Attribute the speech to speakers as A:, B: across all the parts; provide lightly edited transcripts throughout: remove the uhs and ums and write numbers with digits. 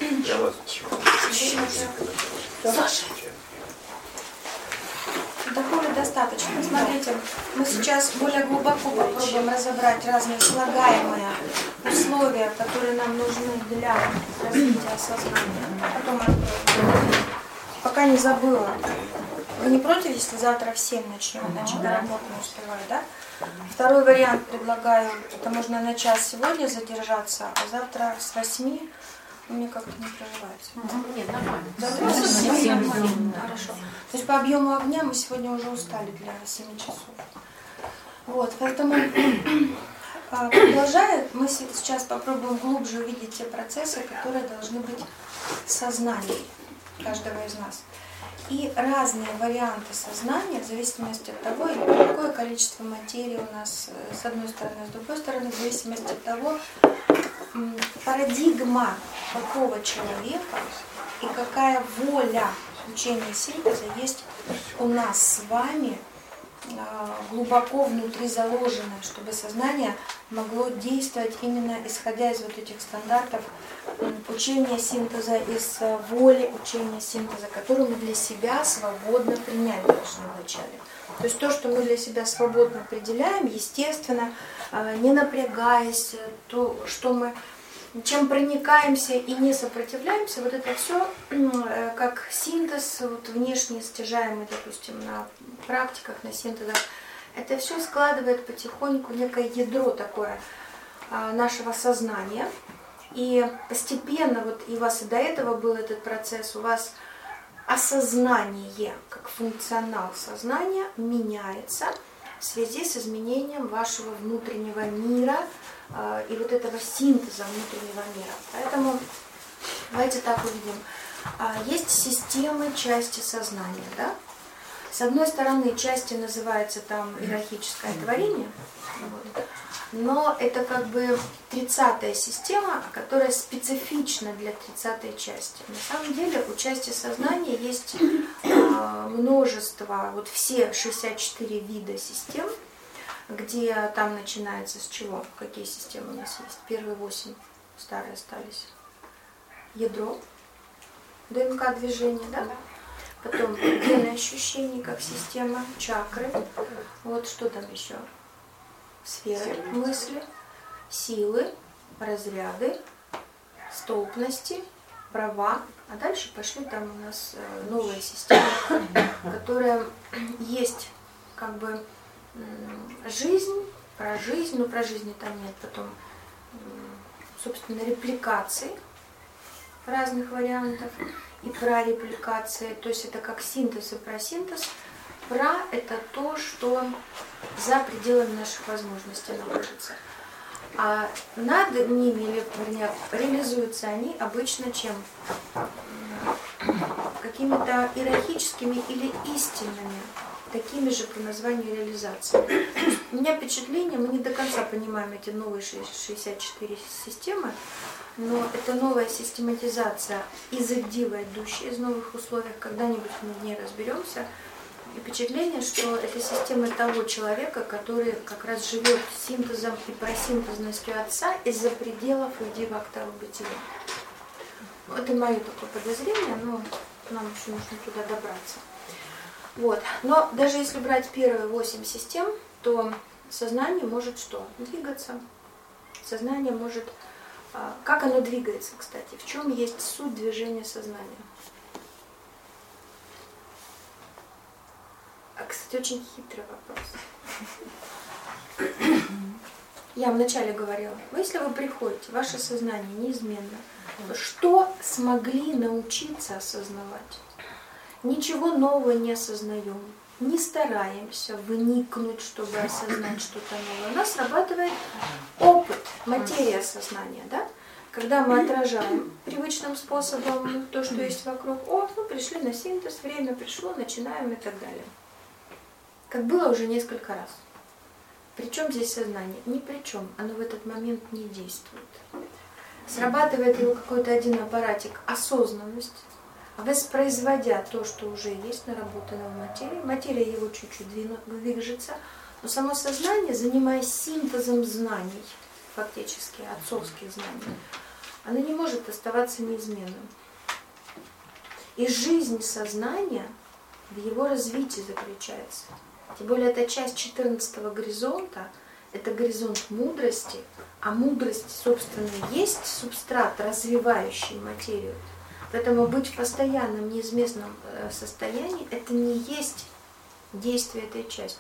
A: Я вас...
B: Саша. Дохода достаточно. Смотрите, мы сейчас более глубоко попробуем разобрать разные слагаемые условия, которые нам нужны для развития сознания. Потом откроем. Пока не забыла. Вы не против, если завтра в 7 начнем, иначе до работы не успеваю, да? Второй вариант предлагаю, это можно на час сегодня задержаться, а завтра с 8 мне как-то не проживается.
C: Нет, нормально.
B: Завтра с 7 хорошо. То есть по объему огня мы сегодня уже устали для 7 часов. Вот, поэтому продолжая, мы сейчас попробуем глубже увидеть те процессы, которые должны быть в сознании каждого из нас. И разные варианты сознания, в зависимости от того, какое количество материи у нас с одной стороны, с другой стороны, в зависимости от того, парадигма какого человека и какая воля учения синтеза есть у нас с вами глубоко внутри заложенная, чтобы сознание могло действовать именно исходя из вот этих стандартов учения синтеза, из воли учения синтеза, которую мы для себя свободно принять должны вначале. То есть то, что мы для себя свободно определяем, естественно, не напрягаясь, то, что мы чем проникаемся и не сопротивляемся, вот это все как синтез, вот внешне стяжаемый, допустим, на практиках, на синтезах, это все складывает потихоньку некое ядро такое нашего сознания. И постепенно, вот и у вас и до этого был этот процесс, у вас осознание, как функционал сознания, меняется в связи с изменением вашего внутреннего мира и вот этого синтеза внутреннего мира. Поэтому давайте так увидим. Есть системы части сознания, да? С одной стороны, части называется там иерархическое творение, но это как бы 30-я система, которая специфична для 30-й части. На самом деле у части сознания есть множество, вот все 64 вида систем, где там начинается с чего? Какие системы у нас есть? Первые 8 старые остались. Ядро, ДНК движения, да? Потом гены ощущений как система, чакры. Вот что там еще? Сферы мысли, силы, разряды, столпности, права. А дальше пошли там у нас новая система, которая есть как бы жизнь, но про жизнь там нет. Потом, собственно, репликации разных вариантов и про репликации. То есть это как синтез и про синтез. Про – это то, что за пределами наших возможностей находится. А над ними, или, вернее, реализуются они обычно чем? Какими-то иерархическими или истинными, такими же по названию реализациями. У меня впечатление, мы не до конца понимаем эти новые 64 системы, но это новая систематизация из иддива, идущая из новых условий. Когда-нибудь мы в ней разберемся. И впечатление, что это система того человека, который как раз живет синтезом и просинтезностью Отца из-за пределов иддива октавы бытия. Это мое такое подозрение, но нам еще нужно туда добраться. Вот. Но даже если брать первые 8 систем, то сознание может что? Двигаться. Сознание может... Как оно двигается, кстати? В чем есть суть движения сознания? Кстати, очень хитрый вопрос. Я вначале говорила, если вы приходите, ваше сознание неизменно, что смогли научиться осознавать? Ничего нового не осознаем, не стараемся вникнуть, чтобы осознать что-то новое. У нас срабатывает опыт, материя сознания, да? Когда мы отражаем привычным способом то, что есть вокруг, пришли на синтез, время пришло, начинаем и так далее. Как было уже несколько раз. Причем здесь сознание? Ни при чем. Оно в этот момент не действует. Срабатывает его какой-то один аппаратик, осознанность, воспроизводя то, что уже есть наработано в материи. Материя его чуть-чуть движется, но само сознание, занимаясь синтезом знаний, фактически отцовских знаний, оно не может оставаться неизменным. И жизнь сознания в его развитии заключается. Тем более это часть 14-го горизонта, это горизонт мудрости, а мудрость, собственно, есть субстрат, развивающий материю. Поэтому быть в постоянном неизменном состоянии, это не есть действие этой части.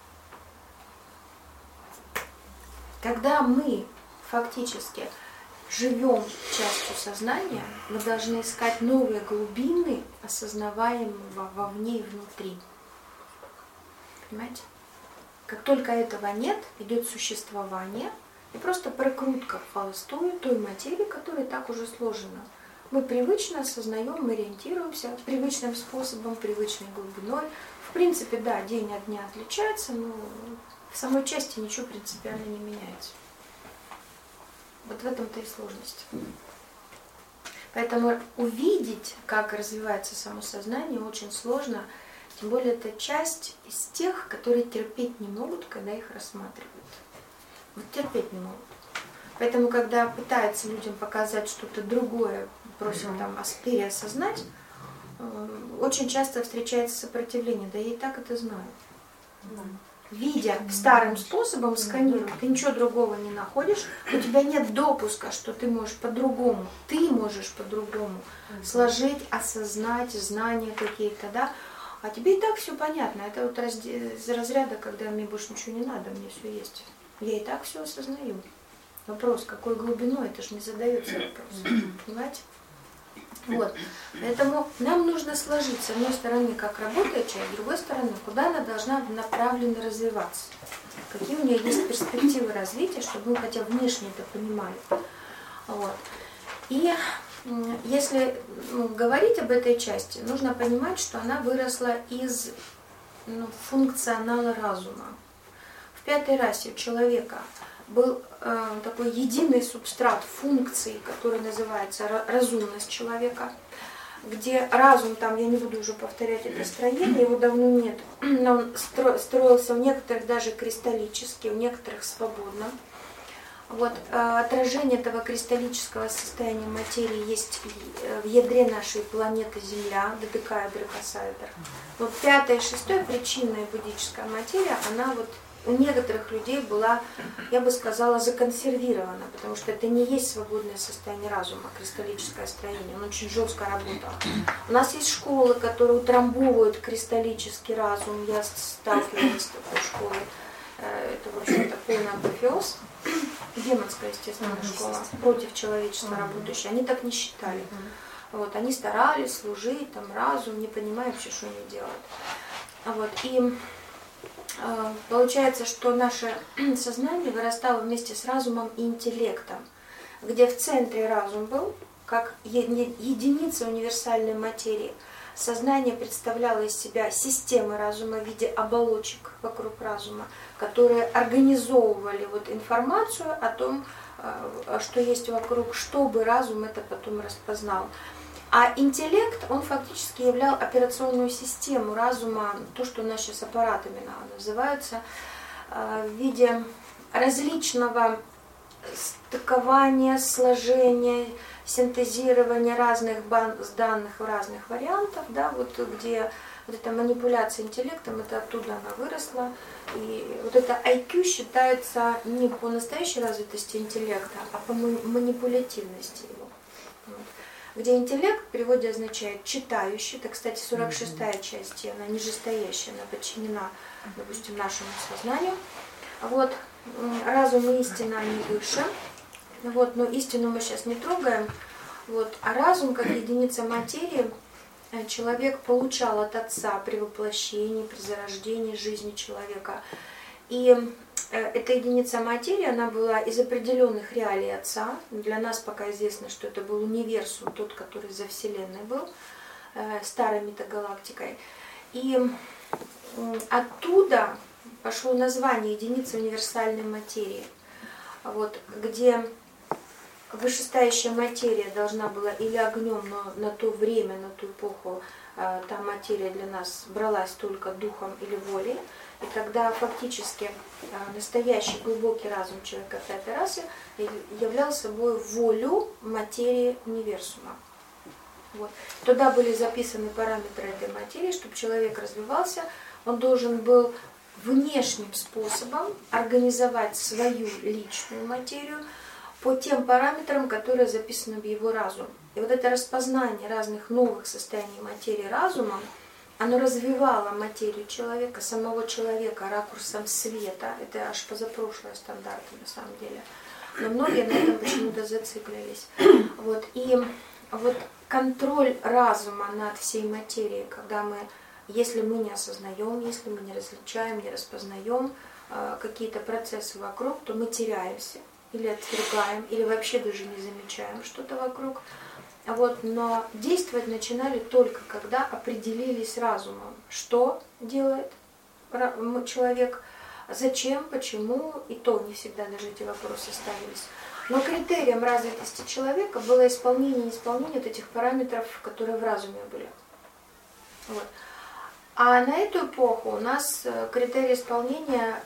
B: Когда мы фактически живем частью сознания, мы должны искать новые глубины, осознаваемого вовне и внутри. Понимаете? Как только этого нет, идет существование и просто прокрутка в холостую той материи, которая так уже сложена. Мы привычно осознаем, мы ориентируемся привычным способом, привычной глубиной. В принципе, да, день от дня отличается, но в самой части ничего принципиально не меняется. Вот в этом-то и сложность. Поэтому увидеть, как развивается само сознание, очень сложно. Тем более это часть из тех, которые терпеть не могут, когда их рассматривают. Вот терпеть не могут. Поэтому, когда пытаются людям показать что-то другое, просят там переосознать, очень часто встречается сопротивление. Да я и так это знаю. Видя старым способом, сканируя, ты ничего другого не находишь, у тебя нет допуска, что ты можешь по-другому, сложить, осознать знания какие-то, да, а тебе и так все понятно. Это вот из разряда, когда мне больше ничего не надо, мне все есть. Я и так все осознаю. Вопрос, какой глубиной, это же не задается вопрос. Понимаете? Вот. Поэтому нам нужно сложить, с одной стороны, как работает часть, с другой стороны, куда она должна направленно развиваться. Какие у нее есть перспективы развития, чтобы мы хотя бы внешне это понимали. Вот. И если говорить об этой части, нужно понимать, что она выросла из функционала разума. В пятой расе у человека был такой единый субстрат функций, который называется разумность человека, где разум, там я не буду уже повторять это строение, его давно нет, но он строился у некоторых даже кристаллически, у некоторых свободно. Вот, отражение этого кристаллического состояния материи есть в ядре нашей планеты Земля, ДДК и Дракосайдер. Вот пятая и шестая причинная буддическая материя, она вот у некоторых людей была, я бы сказала, законсервирована, потому что это не есть свободное состояние разума, кристаллическое строение, он очень жестко работал. У нас есть школы, которые утрамбовывают кристаллический разум, я сталкивалась с такой школой, это, в общем-то, полный апофеоз, демонская, естественно, школа, против человечества работающая, они так не считали. Вот, они старались служить, там, разум, не понимая вообще, что они делают. Вот, и получается, что наше сознание вырастало вместе с разумом и интеллектом, где в центре разум был, как единица универсальной материи. Сознание представляло из себя системы разума в виде оболочек вокруг разума, которые организовывали вот информацию о том, что есть вокруг, чтобы разум это потом распознал. А интеллект, он фактически являл операционную систему разума, то, что у нас сейчас аппаратами называются, в виде различного стыкования, сложения, синтезирования разных баз данных в разных вариантах, да, вот где вот эта манипуляция интеллектом, это оттуда она выросла. И вот это IQ считается не по настоящей развитости интеллекта, а по манипулятивности его. Вот. Где интеллект в переводе означает читающий, это, кстати, 46-я часть, она нижестоящая, она подчинена, допустим, нашему сознанию. Вот. Разум и истина, они выше, вот, но истину мы сейчас не трогаем. Вот. А разум, как единица материи, человек получал от Отца при воплощении, при зарождении жизни человека. И эта единица материи, она была из определенных реалий Отца. Для нас пока известно, что это был универсум, тот, который за Вселенной был, старой метагалактикой. И оттуда пошло название единицы универсальной материи, вот, где вышестоящая материя должна была или огнем, но на то время, на ту эпоху та материя для нас бралась только духом или волей. И тогда фактически настоящий глубокий разум человека пятой расы являл собой волю материи универсума. Вот. Туда были записаны параметры этой материи, чтобы человек развивался, он должен был внешним способом организовать свою личную материю по тем параметрам, которые записаны в его разум. И вот это распознание разных новых состояний материи разумом, оно развивало материю человека, самого человека ракурсом света. Это аж позапрошлые стандарты на самом деле. Но многие на этом почему-то зациклились. Вот. И вот контроль разума над всей материей, когда мы, если мы не осознаем, если мы не различаем, не распознаем какие-то процессы вокруг, то мы теряемся или отвергаем, или вообще даже не замечаем что-то вокруг. Вот, но действовать начинали только когда определились разумом, что делает человек, зачем, почему, и то не всегда даже эти вопросы ставились. Но критерием развитости человека было исполнение и неисполнение вот этих параметров, которые в разуме были. Вот. А на эту эпоху у нас критерий исполнения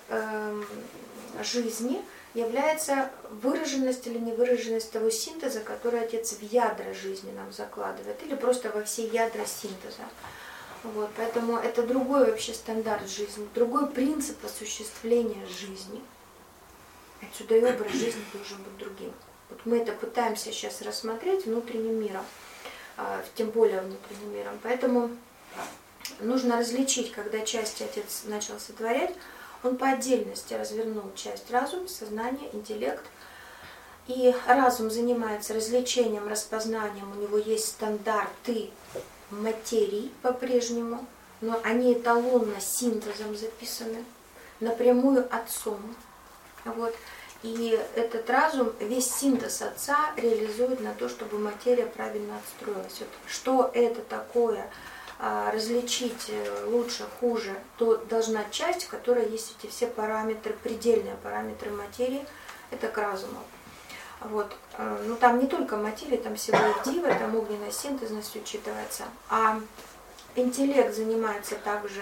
B: жизни является выраженность или невыраженность того синтеза, который Отец в ядра жизни нам закладывает, или просто во все ядра синтеза. Вот, поэтому это другой вообще стандарт жизни, другой принцип осуществления жизни. Отсюда и образ жизни должен быть другим. Вот мы это пытаемся сейчас рассмотреть внутренним миром, тем более внутренним миром. Поэтому нужно различить, когда части Отец начал сотворять, он по отдельности развернул часть разум, сознание, интеллект. И разум занимается развлечением, распознанием, у него есть стандарты материй по-прежнему, но они эталонно синтезом записаны, напрямую Отцом. Вот. И этот разум, весь синтез Отца реализует на то, чтобы материя правильно отстроилась. Вот что это такое, различить лучше, хуже, то должна часть, в которой есть эти все параметры, предельные параметры материи, это к разуму. Вот. Ну там не только материя, там всего и дива, там огненная синтезность учитывается. А интеллект занимается также,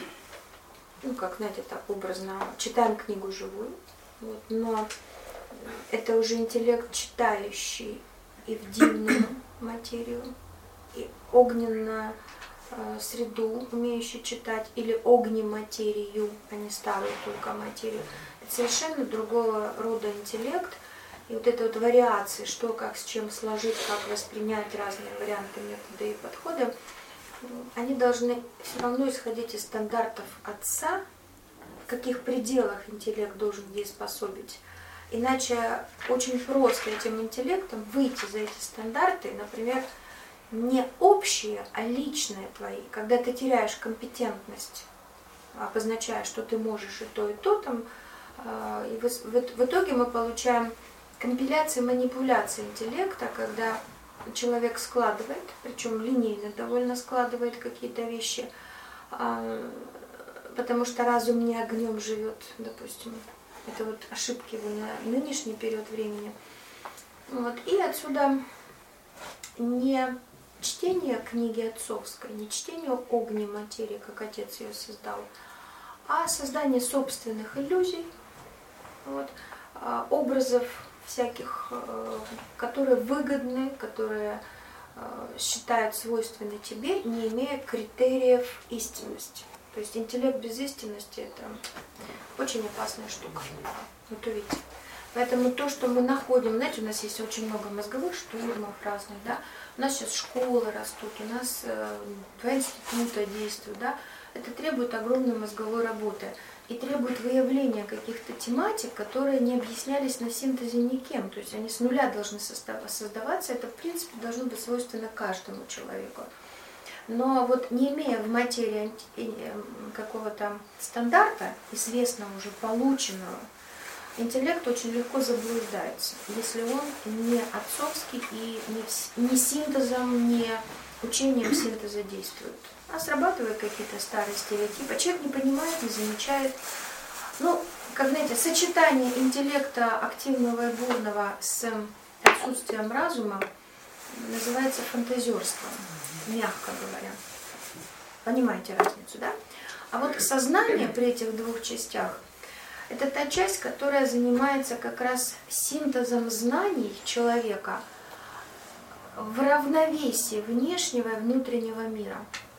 B: ну как, знаете, так образно, читаем книгу живую, вот, но это уже интеллект, читающий и в дивную материю, и огненную среду, умеющий читать, или огнематерию, а не старую только материю. Это совершенно другого рода интеллект. И вот это вот вариации, что, как, с чем сложить, как воспринять разные варианты, методы и подходы, они должны все равно исходить из стандартов Отца, в каких пределах интеллект должен дееспособить. Иначе очень просто этим интеллектом выйти за эти стандарты, например, не общие, а личные твои, когда ты теряешь компетентность, обозначая, что ты можешь и то, там, и в итоге мы получаем компиляции, манипуляции интеллекта, когда человек складывает, причем линейно довольно складывает какие-то вещи, потому что разум не огнем живет, допустим. Это вот ошибки на нынешний период времени. Вот. И отсюда не чтение книги отцовской, не чтение огнематерии, как Отец ее создал, а создание собственных иллюзий, вот, образов всяких, которые выгодны, которые считают свойственны тебе, не имея критериев истинности. То есть интеллект без истинности – это очень опасная штука. Вот увидите. Поэтому то, что мы находим, знаете, у нас есть очень много мозговых штурмов разных, да, у нас сейчас школы растут, у нас два института действуют, да, это требует огромной мозговой работы и требует выявления каких-то тематик, которые не объяснялись на синтезе никем, то есть они с нуля должны создаваться, это в принципе должно быть свойственно каждому человеку. Но вот не имея в материи какого-то стандарта, известного уже, полученного, интеллект очень легко заблуждается, если он не отцовский и не синтезом, не учением синтеза действует, а срабатывают какие-то старые стереотипы. Человек не понимает, не замечает. Ну, как знаете, сочетание интеллекта активного и бурного с отсутствием разума называется фантазерством, мягко говоря. Понимаете разницу, да? А вот сознание при этих двух частях – это та часть, которая занимается как раз синтезом знаний человека в равновесии внешнего и внутреннего мира.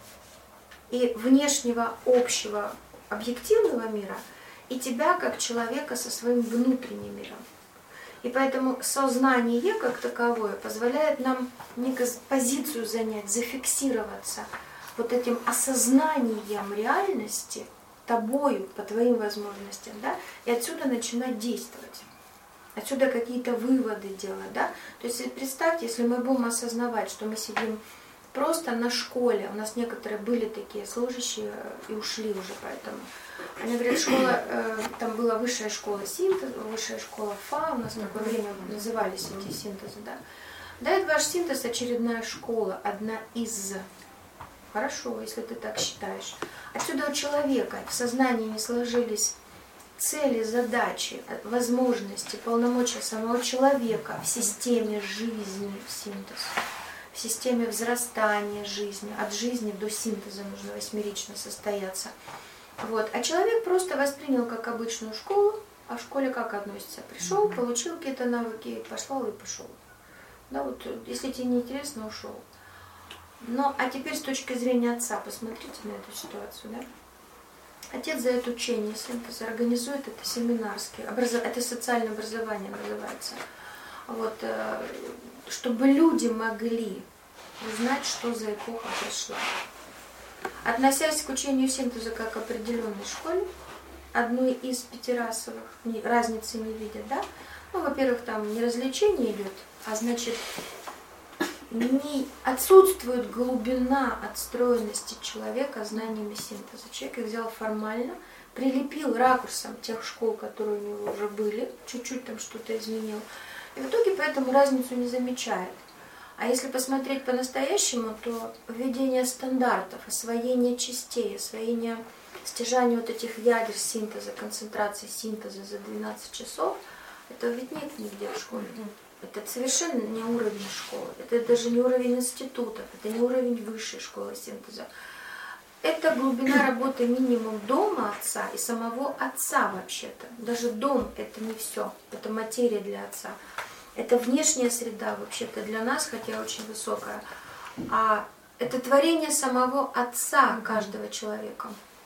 B: И внешнего общего объективного мира, и тебя как человека со своим внутренним миром. И поэтому сознание как таковое позволяет нам некую позицию занять, зафиксироваться вот этим осознанием реальности тобою, по твоим возможностям, да, и отсюда начинать действовать. Отсюда какие-то выводы делать, да. То есть представьте, если мы будем осознавать, что мы сидим просто на школе, у нас некоторые были такие служащие и ушли уже, поэтому они говорят, школа, там была высшая школа синтеза, высшая школа ФА, у нас в такое время назывались эти синтезы, да. Да, это ваш синтез, очередная школа, одна из. Хорошо, если ты так считаешь. Отсюда у человека в сознании не сложились цели, задачи, возможности, полномочия самого человека в системе жизни, синтез, в системе взрастания жизни, от жизни до синтеза нужно восьмерично состояться. Вот. А человек просто воспринял как обычную школу, а в школе как относится? Пришел, получил какие-то навыки, пошел и пошел. Да, вот, если тебе не интересно, ушел. Ну, а теперь с точки зрения отца, посмотрите на эту ситуацию, да? Отец дает учение синтеза, организует это семинарские, это социальное образование называется. Вот, чтобы люди могли узнать, что за эпоха пришла. Относясь к учению синтеза как к определенной школе, одной из пятирасовых, разницы не видят, да? Ну, во-первых, там не развлечение идет, а значит, не отсутствует глубина отстроенности человека знаниями синтеза. Человек их взял формально, прилепил ракурсом тех школ, которые у него уже были, чуть-чуть там что-то изменил, и в итоге поэтому разницу не замечает. А если посмотреть по-настоящему, то введение стандартов, освоение частей, освоение стяжания вот этих ядер синтеза, концентрации синтеза за 12 часов, этого ведь нет нигде в школе. Это совершенно не уровень школы, это даже не уровень институтов, это не уровень высшей школы синтеза. Это глубина работы минимум дома отца и самого отца вообще-то. Даже дом это не все, это материя для отца. Это внешняя среда вообще-то для нас, хотя очень высокая. А это творение самого отца каждого человека.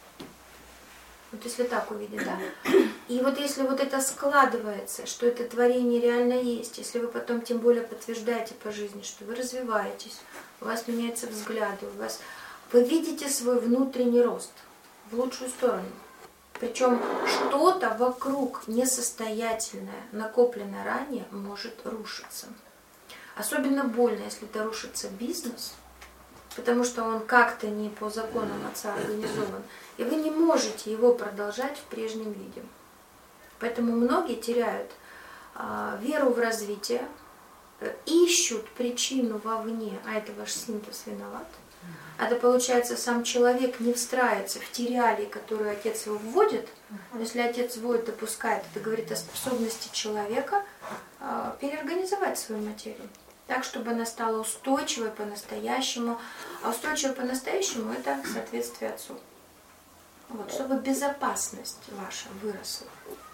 B: Вот если так увидеть, да? И вот если вот это складывается, что это творение реально есть, если вы потом тем более подтверждаете по жизни, что вы развиваетесь, у вас меняются взгляды, вы видите свой внутренний рост в лучшую сторону. Причем что-то вокруг несостоятельное, накопленное ранее, может рушиться. Особенно больно, если это рушится бизнес, потому что он как-то не по законам отца организован, и вы не можете его продолжать в прежнем виде. Поэтому многие теряют веру в развитие, ищут причину вовне, а это ваш синтез виноват. Это получается, сам человек не встраивается в те реалии, которые отец его вводит. Но если отец вводит, допускает, это говорит о способности человека переорганизовать свою материю. Так, чтобы она стала устойчивой по-настоящему. А устойчивой по-настоящему – это соответствие отцу. Вот, чтобы безопасность ваша выросла.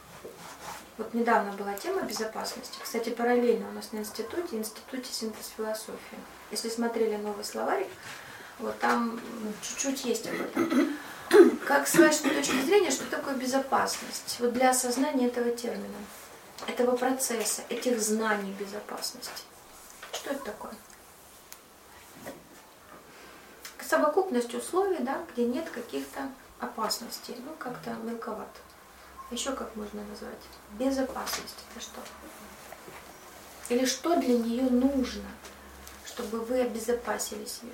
B: Вот недавно была тема безопасности. Кстати, параллельно у нас на институте синтез философии. Если смотрели новый словарик, вот там чуть-чуть есть об этом. Как с вашей точки зрения, что такое безопасность? Вот для осознания этого термина, этого процесса, этих знаний безопасности. Что это такое? Совокупность условий, да, где нет каких-то опасностей. Ну, как-то мелковато. Еще как можно назвать? Безопасность. Это что? Или что для нее нужно, чтобы вы обезопасили себя?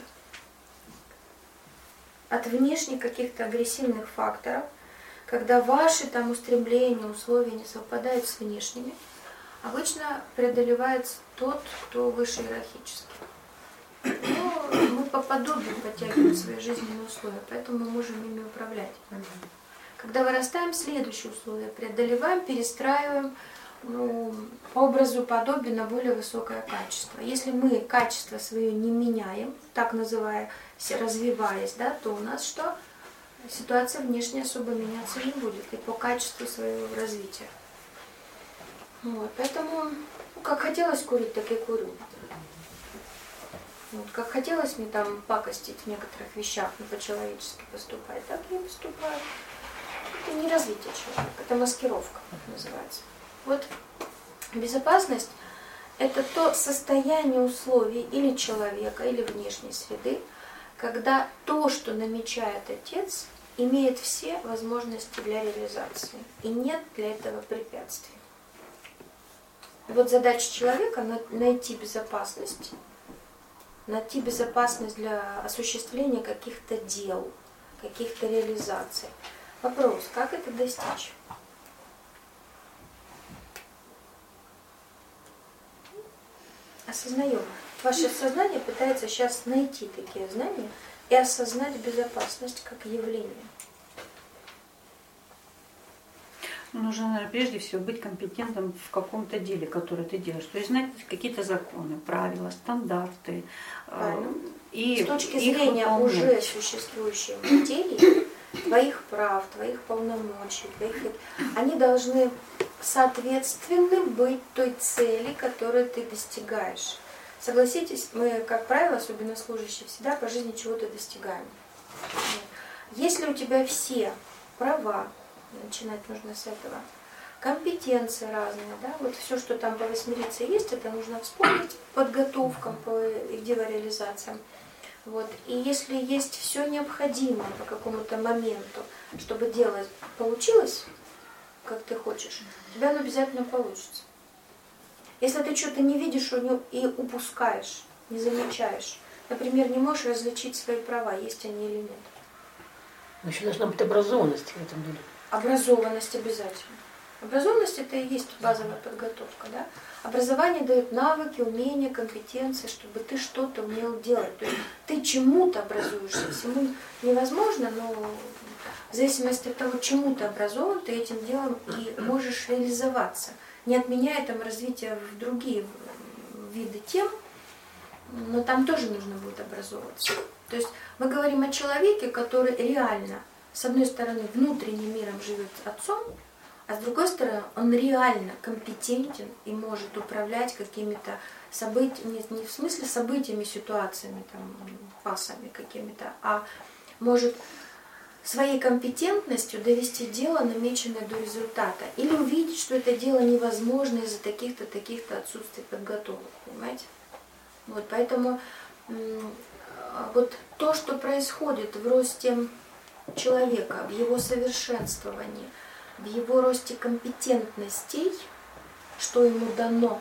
B: От внешних каких-то агрессивных факторов, когда ваши там устремления, условия не совпадают с внешними, обычно преодолевает тот, кто выше иерархически. Но мы по подобию подтягиваем свои жизненные условия, поэтому мы можем ими управлять. Когда вырастаем, следующие условия преодолеваем, перестраиваем, ну, по образу подобию на более высокое качество. Если мы качество свое не меняем, так называя, развиваясь, да, то у нас что? Ситуация внешне особо меняться не будет и по качеству своего развития. Вот, поэтому, ну, как хотелось курить, так и курю. Вот, как хотелось мне там пакостить в некоторых вещах, но по-человечески поступать, так я и поступаю. Это не развитие человека, это маскировка, называется. Вот безопасность – это то состояние условий или человека, или внешней среды, когда то, что намечает Отец, имеет все возможности для реализации, и нет для этого препятствий. Вот задача человека – найти безопасность для осуществления каких-то дел, каких-то реализаций. Вопрос, как это достичь? Осознаем. Ваше сознание пытается сейчас найти такие знания и осознать безопасность как явление.
A: Нужно, наверное, прежде всего быть компетентным в каком-то деле, которое ты делаешь. То есть знать какие-то законы, правила, стандарты. И
B: с точки зрения уже существующей материи, твоих прав, твоих полномочий, они должны соответственны быть той цели, которую ты достигаешь. Согласитесь, мы, как правило, особенно служащие, всегда по жизни чего-то достигаем. Если у тебя все права, начинать нужно с этого, компетенции разные, да, вот все, что там по восьмерице есть, это нужно вспомнить подготовкам по делореализациям. Вот. И если есть все необходимое по какому-то моменту, чтобы дело получилось, как ты хочешь, у тебя оно обязательно получится. Если ты что-то не видишь и упускаешь, не замечаешь, например, не можешь различить свои права, есть они или нет.
C: Но еще должна быть образованность в этом деле.
B: Образованность обязательно. Образованность – это и есть базовая подготовка. Да? Образование дает навыки, умения, компетенции, чтобы ты что-то умел делать. То есть ты чему-то образуешься. Всему невозможно, но в зависимости от того, чему ты образован, ты этим делом и можешь реализоваться. Не отменяя там развитие в другие виды тем, но там тоже нужно будет образовываться. То есть мы говорим о человеке, который реально, с одной стороны, внутренним миром живет отцом, а с другой стороны, он реально компетентен и может управлять какими-то событиями, не в смысле событиями, ситуациями, там, фасами какими-то, а может своей компетентностью довести дело, намеченное до результата, или увидеть, что это дело невозможно из-за таких-то, таких-то отсутствий подготовок, понимаете? Вот, поэтому вот то, что происходит в росте человека, в его совершенствовании, в его росте компетентностей, что ему дано,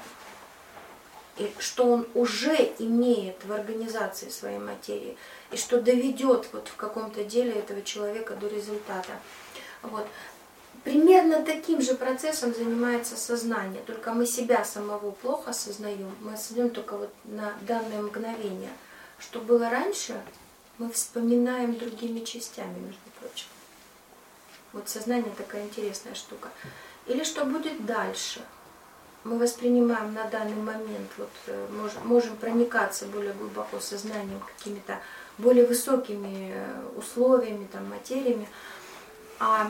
B: и что он уже имеет в организации своей материи, и что доведет вот в каком-то деле этого человека до результата. Вот. Примерно таким же процессом занимается сознание, только мы себя самого плохо осознаем, мы осознаем только вот на данное мгновение. Что было раньше, мы вспоминаем другими частями, между прочим. Вот сознание такая интересная штука. Или что будет дальше. Мы воспринимаем на данный момент, вот, можем проникаться более глубоко сознанием, какими-то более высокими условиями, там, материями, а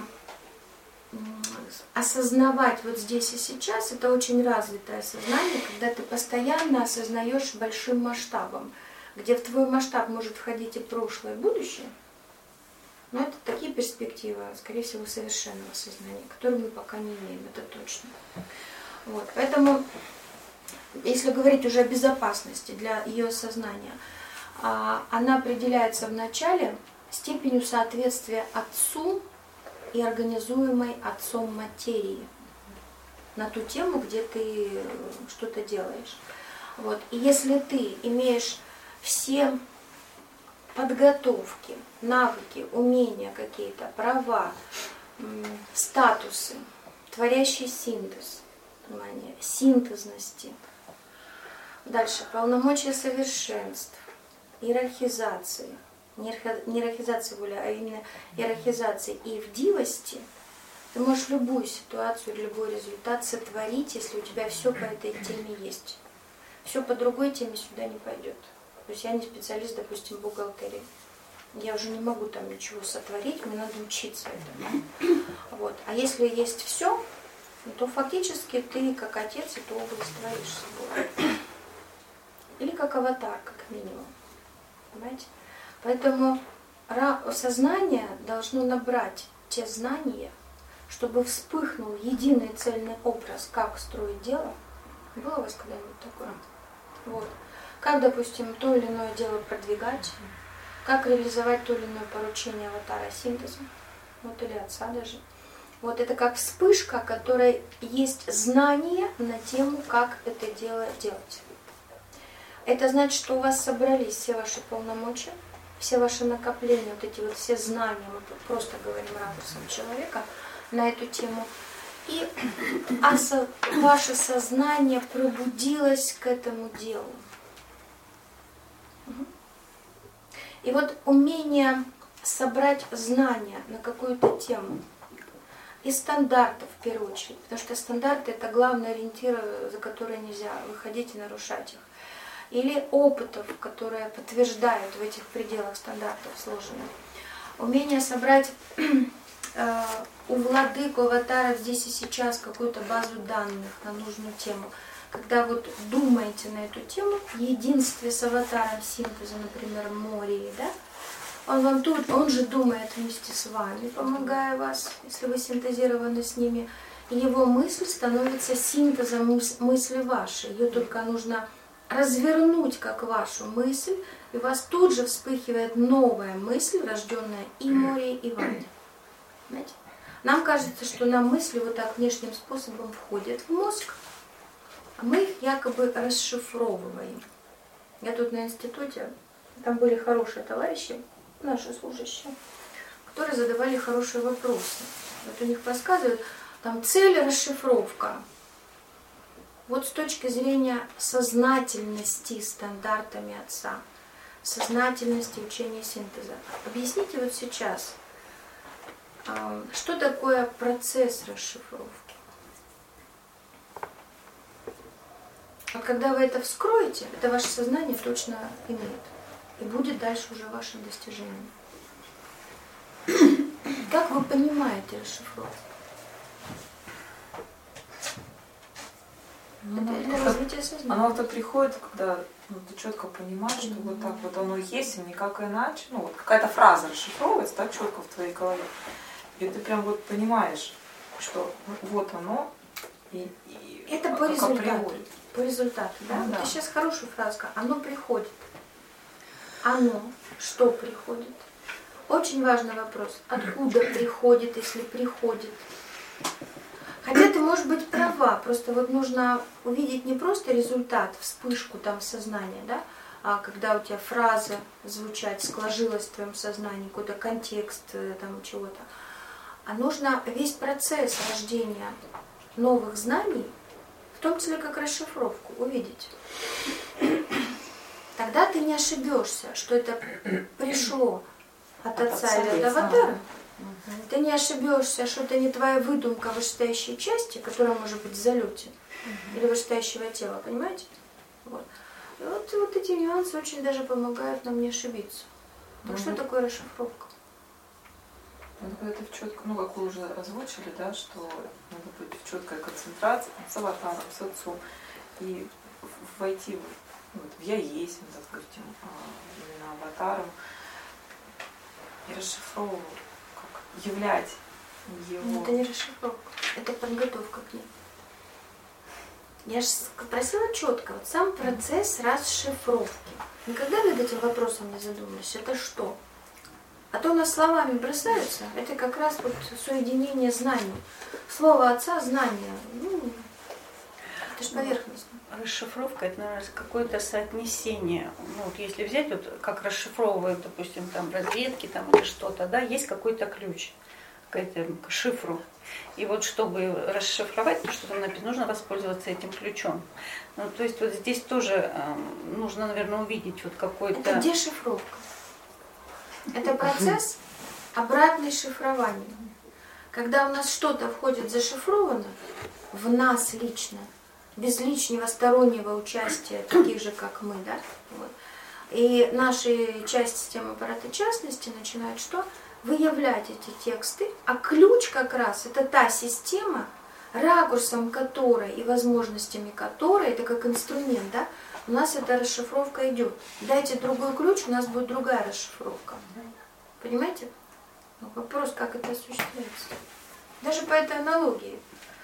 B: осознавать вот здесь и сейчас — это очень развитое сознание, когда ты постоянно осознаешь большим масштабом, где в твой масштаб может входить и прошлое, и будущее. Но это такие перспективы, скорее всего, совершенного сознания, которые мы пока не имеем, это точно. Вот. Поэтому, если говорить уже о безопасности для ее сознания, она определяется вначале степенью соответствия Отцу и организуемой Отцом материи на ту тему, где ты что-то делаешь. Вот. И если ты имеешь все подготовки, навыки, умения какие-то, права, статусы, творящий синтез, внимание, синтезности. Дальше, полномочия совершенств, иерархизации, не иерархизации воли, а именно иерархизации и в дивости, Ты можешь любую ситуацию, любой результат сотворить, если у тебя все по этой теме есть. Все по другой теме сюда не пойдет. То есть я не специалист, допустим, в бухгалтерии. Я уже не могу там ничего сотворить, мне надо учиться этому. Вот. А если есть все, то фактически ты как отец эту область творишь собой. Или как аватар, как минимум. Понимаете? Поэтому сознание должно набрать те знания, чтобы вспыхнул единый цельный образ, как строить дело. Было у вас когда-нибудь такое? Вот. Как, допустим, то или иное дело продвигать, как реализовать то или иное поручение аватара синтеза, вот, или отца даже. Вот это как вспышка, которой есть знание на тему, как это дело делать. Это значит, что у вас собрались все ваши полномочия, все ваши накопления, вот эти вот все знания, мы просто говорим ракурсом человека на эту тему. И ваше сознание пробудилось к этому делу. И вот умение собрать знания на какую-то тему и стандартов в первую очередь, потому что стандарты это главный ориентир, за который нельзя выходить и нарушать их. Или опытов, которые подтверждают в этих пределах стандартов сложенных. Умение собрать у владык, у аватаров здесь и сейчас какую-то базу данных на нужную тему. Когда вот думаете на эту тему, в единстве с аватаром синтеза, например, Мории, да, он же думает вместе с вами, помогая вас, если вы синтезированы с ними. И его мысль становится синтезом мысли вашей. Ее только нужно развернуть как вашу мысль, и у вас тут же вспыхивает новая мысль, рожденная и Морией, и вами. Понимаете? Нам кажется, что нам мысли вот так внешним способом входят в мозг, а мы их якобы расшифровываем. Я тут на институте, там были хорошие товарищи, наши служащие, которые задавали хорошие вопросы. Вот у них рассказывают, там цель расшифровка. Вот с точки зрения сознательности стандартами отца, сознательности учения синтеза. Объясните вот сейчас, что такое процесс расшифровки? Вот когда вы это вскроете, это ваше сознание точно имеет. И будет дальше уже вашим достижением. Как вы понимаете расшифровку? Это развитие сознания.
D: Оно вот приходит, когда ты четко понимаешь, что вот так вот оно есть, и никак иначе. Ну, вот какая-то фраза расшифровывается так четко в твоей голове. И ты прям вот понимаешь, что вот оно, и
B: это по результату. По результату, да? Ну, да. Это сейчас хорошая фраза. Оно приходит. Оно что приходит? Очень важный вопрос. Откуда приходит, если приходит? Хотя ты можешь быть права, просто вот нужно увидеть не просто результат, вспышку там сознания, да, а когда у тебя фраза звучать, сложилась в твоем сознании, какой-то контекст там чего-то, а нужно весь процесс рождения новых знаний, в том числе как расшифровку, увидеть. Тогда ты не ошибешься, что это пришло от отца или от аватара. Ты не ошибешься, что это не твоя выдумка вышестоящей части, которая может быть в залете, или вышестоящего тела, понимаете? Вот. И вот эти нюансы очень даже помогают нам не ошибиться. Так что такое расшифровка?
D: Когда ты в четко, как вы уже озвучили, да, что надо быть в четкой концентрации с аватаром, с отцом, и войти в я есть, допустим, именно аватаром, и расшифровывать, как являть его.
B: Но это не расшифровка, это подготовка к ней. Я же спросила четко, вот сам процесс расшифровки. Никогда над этим вопросом не задумывались, это что? А то у нас словами бросаются, это как раз вот соединение знаний. Слово отца — знание. Это же поверхностно.
A: Расшифровка — это, наверное, какое-то соотнесение. Ну, вот если взять, вот как расшифровывают, допустим, там разведки там, или что-то, да, есть какой-то ключ к шифру. И вот чтобы расшифровать то, что там написано, нужно воспользоваться этим ключом. Ну, то есть вот здесь тоже нужно, наверное, увидеть вот какой-то...
B: Это дешифровка. Это процесс обратной шифрования. Когда у нас что-то входит зашифровано в нас лично, без лишнего стороннего участия таких же, как мы, да, вот. И наши часть системы аппарата частности начинают что? Выявлять эти тексты, а ключ как раз это та система, ракурсом которой и возможностями которой, это как инструмент, да, у нас эта расшифровка идет. Дайте другой ключ, у нас будет другая расшифровка. Понимаете? Но вопрос, как это осуществляется. Даже по этой аналогии.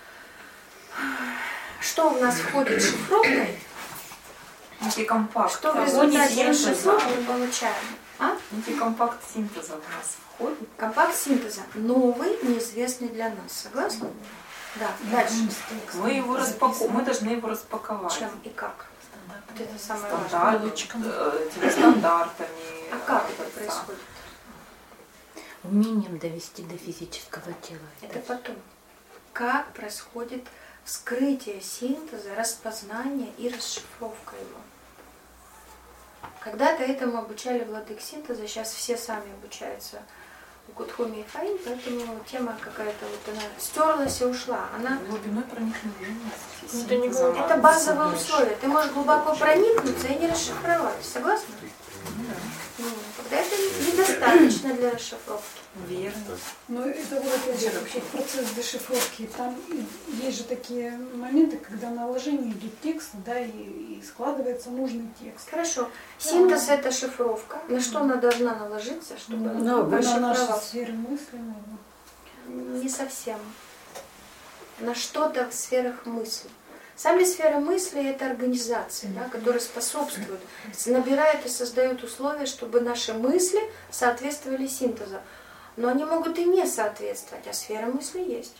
B: Что у нас входит шифровкой?
D: Некий компакт.
B: Что в результате расшифровки мы получаем? А?
D: Некий компакт синтеза у нас входит.
B: Компакт синтеза. Новый, неизвестный для нас. Согласны? Да. Дальше.
D: Мы его распаковываем. Мы должны его распаковать.
B: Чем и как? Вот это самое
D: Стандартами,
B: важное.
D: этими стандартами.
B: А как это происходит?
C: Умением довести до физического тела.
B: Это потом. Как происходит вскрытие синтеза, распознание и расшифровка его. Когда-то этому обучали владык синтеза, сейчас все сами обучаются у Кутхуми и Фаин, поэтому тема какая-то вот она стерлась и ушла. Она...
D: Глубиной проникновения.
B: Это базовое условие. Ты можешь глубоко проникнуться и не расшифровать. Согласна? Тогда это недостаточно для расшифровки.
D: Верно.
E: Но это вот опять же вообще процесс дешифровки. Там есть же такие моменты, когда наложение идет текста, да, и складывается нужный текст.
B: Хорошо. Синтез это шифровка. На что она должна наложиться, чтобы
E: На наши
B: расшифровать?
E: сферы мысли, наверное.
B: Не совсем. На что-то в сферах мысли. Сами сферы мысли это организации, да, которые способствуют, набирают и создают условия, чтобы наши мысли соответствовали синтезу. Но они могут и не соответствовать, а сфера мысли есть.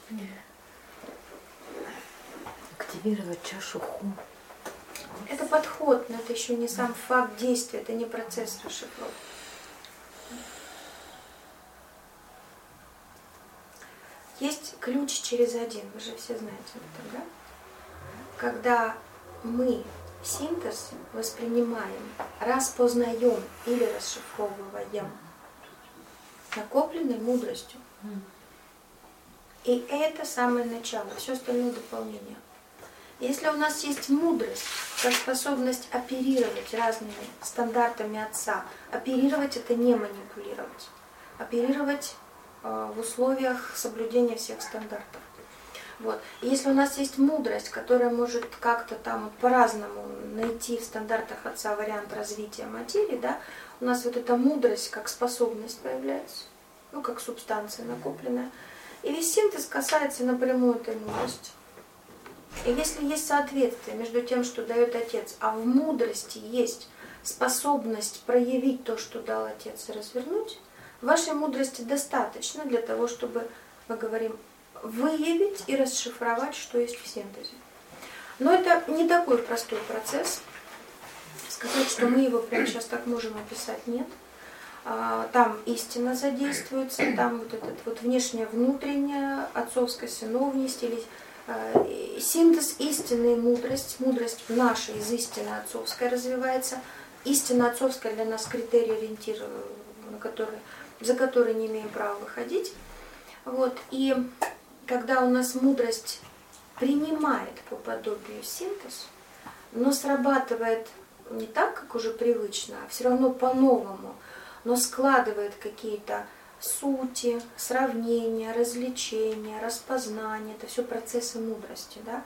C: Активировать чашу ху.
B: Это подход, но это еще не сам факт действия, это не процесс расшифровки. Есть ключ через один, вы же все знаете это, да? Когда мы синтез воспринимаем, распознаем или расшифровываем накопленной мудростью. И это самое начало, все остальное дополнение. Если у нас есть мудрость, как способность оперировать разными стандартами отца, оперировать это не манипулировать, оперировать в условиях соблюдения всех стандартов. Вот. И если у нас есть мудрость, которая может как-то там вот по-разному найти в стандартах отца вариант развития материи, да, у нас вот эта мудрость как способность появляется, ну как субстанция накопленная. И весь синтез касается напрямую этой мудрости. И если есть соответствие между тем, что дает отец, а в мудрости есть способность проявить то, что дал отец, и развернуть, вашей мудрости достаточно для того, чтобы, мы говорим, выявить и расшифровать, что есть в синтезе. Но это не такой простой процесс. Сказать, что мы его прямо сейчас так можем описать, нет. Там истина задействуется, там вот этот вот внешняя-внутренняя отцовская сыновность или синтез истины и мудрость. Мудрость наша из истины отцовской развивается. Истина отцовская для нас критерий, ориентир, за который не имеем права выходить. Вот. И когда у нас мудрость принимает по подобию синтез, но срабатывает не так, как уже привычно, а все равно по-новому, но складывает какие-то сути, сравнения, развлечения, распознания, это все процессы мудрости, да?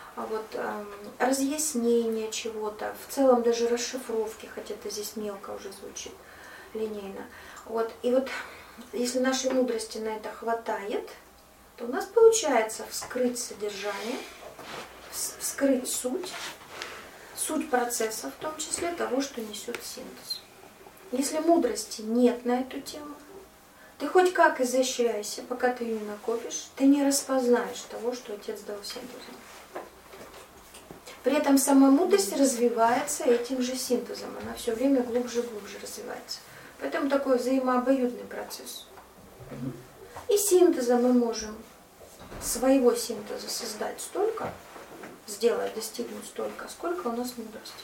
B: Разъяснение чего-то, в целом даже расшифровки, хотя это здесь мелко уже звучит, линейно. Вот. И вот если нашей мудрости на это хватает, то у нас получается вскрыть содержание, вскрыть суть процесса, в том числе того, что несет синтез. Если мудрости нет на эту тему, ты хоть как изощряйся, пока ты ее не накопишь, ты не распознаешь того, что отец дал синтезом. При этом сама мудрость развивается этим же синтезом, она все время глубже и глубже развивается. Поэтому такой взаимообоюдный процесс. И синтеза мы можем своего синтеза создать столько, сделать, достигнуть столько, сколько у нас мудрости.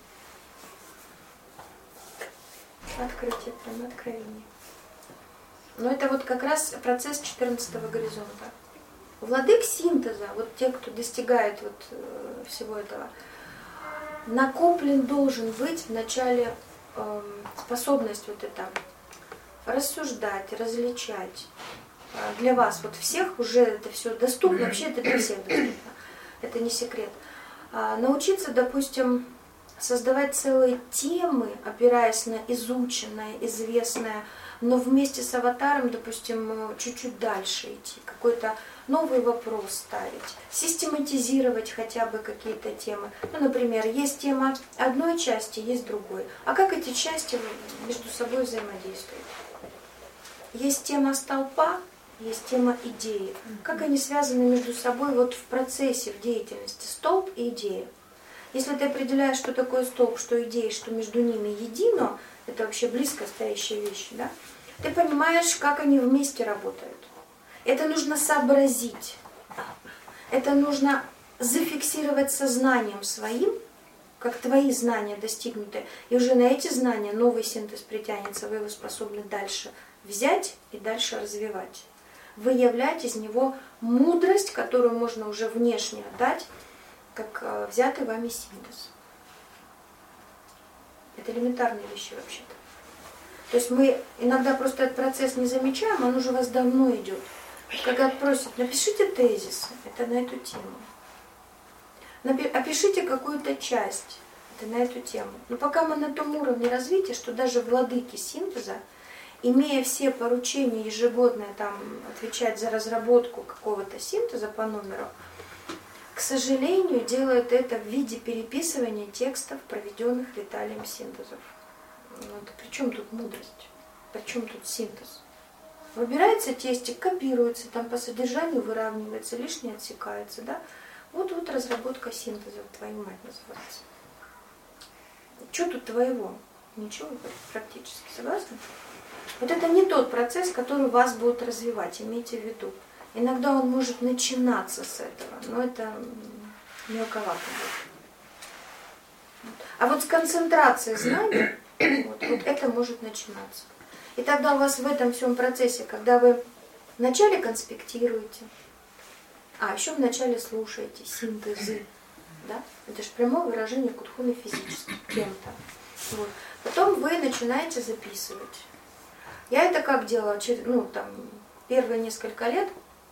B: Открытие, прям откровение. Но это вот как раз процесс 14-го горизонта. Владык синтеза, вот те, кто достигает вот всего этого, накоплен должен быть вначале способность вот это рассуждать, различать. Для вас вот всех уже это все доступно, вообще это для всех доступно, это не секрет. Научиться, допустим, создавать целые темы, опираясь на изученное, известное, но вместе с аватаром, допустим, чуть-чуть дальше идти, какой-то новый вопрос ставить, систематизировать хотя бы какие-то темы. Ну, например, есть тема одной части, есть другой. А как эти части между собой взаимодействуют? Есть тема столпа, есть тема идеи. Как они связаны между собой вот в процессе, в деятельности, столб и идея. Если ты определяешь, что такое столб, что идея, что между ними едино, это вообще близко стоящие вещи, да? Ты понимаешь, как они вместе работают. Это нужно сообразить. Это нужно зафиксировать сознанием своим, как твои знания достигнуты. И уже на эти знания новый синтез притянется, вы его способны дальше взять и дальше развивать. Выявлять из него мудрость, которую можно уже внешне отдать, как взятый вами синтез. Это элементарные вещи вообще-то. То есть мы иногда просто этот процесс не замечаем, он уже у вас давно идет. Когда просят, напишите тезисы, это на эту тему. Опишите какую-то часть, это на эту тему. Но пока мы на том уровне развития, что даже владыки синтеза, имея все поручения ежегодные, там, отвечать за разработку какого-то синтеза по номеру, к сожалению, делают это в виде переписывания текстов, проведенных Виталием синтезов. При чем тут мудрость? При чем тут синтез? Выбирается тестик, копируется, там по содержанию выравнивается, лишнее отсекается. Да? Вот разработка синтеза, твою мать называется. Что тут твоего? Ничего практически, согласны? Вот это не тот процесс, который вас будет развивать, имейте в виду. Иногда он может начинаться с этого, но это мелковато будет. А вот с концентрацией знаний, вот это может начинаться. И тогда у вас в этом всем процессе, когда вы вначале конспектируете, а еще вначале слушаете синтезы, да? Это же прямое выражение кутхуны физически кем-то. Вот. Потом вы начинаете записывать. Я это как делала? Первые несколько лет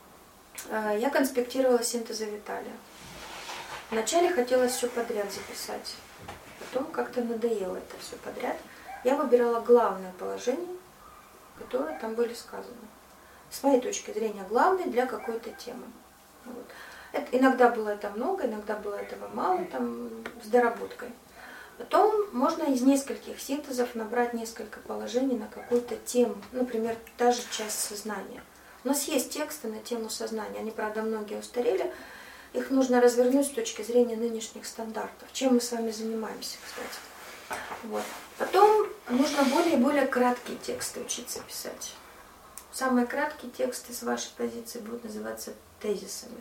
B: я конспектировала синтезы Виталия. Вначале хотелось все подряд записать. Потом как-то надоело это все подряд. Я выбирала главное положение, которые там были сказаны. С моей точки зрения, главное для какой-то темы. Вот. Иногда было это много, иногда было этого мало, там, с доработкой. Потом можно из нескольких синтезов набрать несколько положений на какую-то тему. Например, та же часть сознания. У нас есть тексты на тему сознания. Они, правда, многие устарели. Их нужно развернуть с точки зрения нынешних стандартов. Чем мы с вами занимаемся, кстати. Вот. Потом нужно более и более краткие тексты учиться писать. Самые краткие тексты с вашей позиции будут называться тезисами.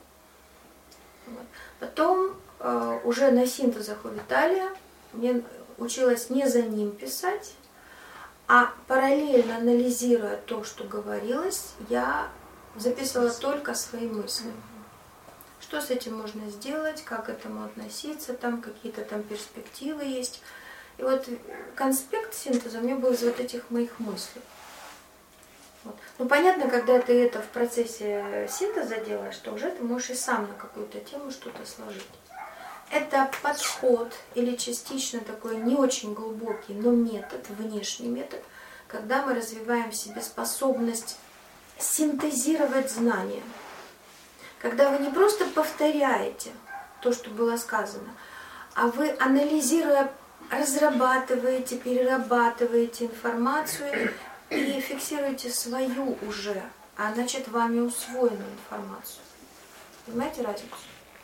B: Вот. Потом уже на синтезах у Виталия я училась не за ним писать, а параллельно анализируя то, что говорилось, я записывала только свои мысли. Что с этим можно сделать, как к этому относиться, там какие-то там перспективы есть. И вот конспект синтеза у меня был из вот этих моих мыслей. Вот. Ну, понятно, когда ты это в процессе синтеза делаешь, то уже ты можешь и сам на какую-то тему что-то сложить. Это подход или частично такой не очень глубокий, но метод, внешний метод, когда мы развиваем в себе способность синтезировать знания. Когда вы не просто повторяете то, что было сказано, а вы, анализируя, разрабатываете, перерабатываете информацию и фиксируете свою уже, а значит вами усвоенную информацию. Понимаете разницу?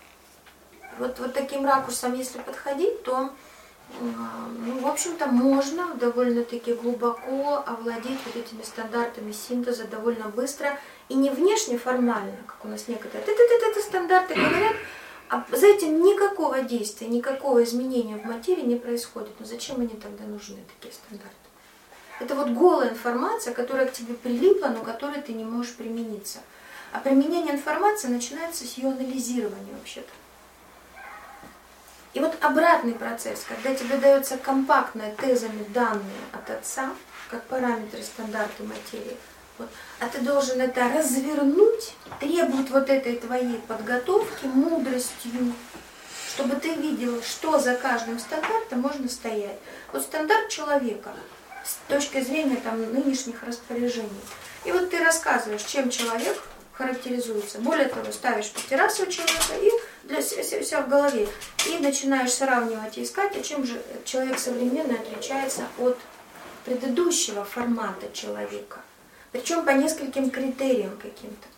B: Вот таким ракурсом, если подходить, то, в общем-то, можно довольно-таки глубоко овладеть вот этими стандартами синтеза довольно быстро и не внешне формально, как у нас некоторые стандарты говорят, а за этим никакого действия, никакого изменения в материи не происходит. Но зачем они тогда нужны, такие стандарты? Это вот голая информация, которая к тебе прилипла, но которой ты не можешь примениться. А применение информации начинается с ее анализирования вообще-то. И вот обратный процесс, когда тебе дается компактная тезами данные от Отца, как параметры, стандарты материи, вот, а ты должен это развернуть, требует вот этой твоей подготовки, мудростью, чтобы ты видел, что за каждым стандартом можно стоять. Вот стандарт человека с точки зрения там, нынешних распоряжений. И вот ты рассказываешь, чем человек характеризуется. Более того, ставишь пятерасы у человека и для себя в голове. И начинаешь сравнивать и искать, а чем же человек современный отличается от предыдущего формата человека. Причем по нескольким критериям каким-то.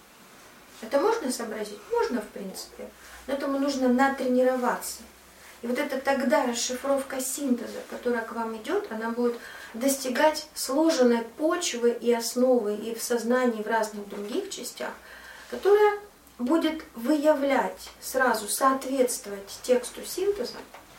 B: Это можно сообразить? Можно, в принципе. Но этому нужно натренироваться. И вот это тогда расшифровка синтеза, которая к вам идет, она будет достигать сложенной почвы и основы и в сознании, и в разных других частях, которая будет выявлять, сразу соответствовать тексту синтеза,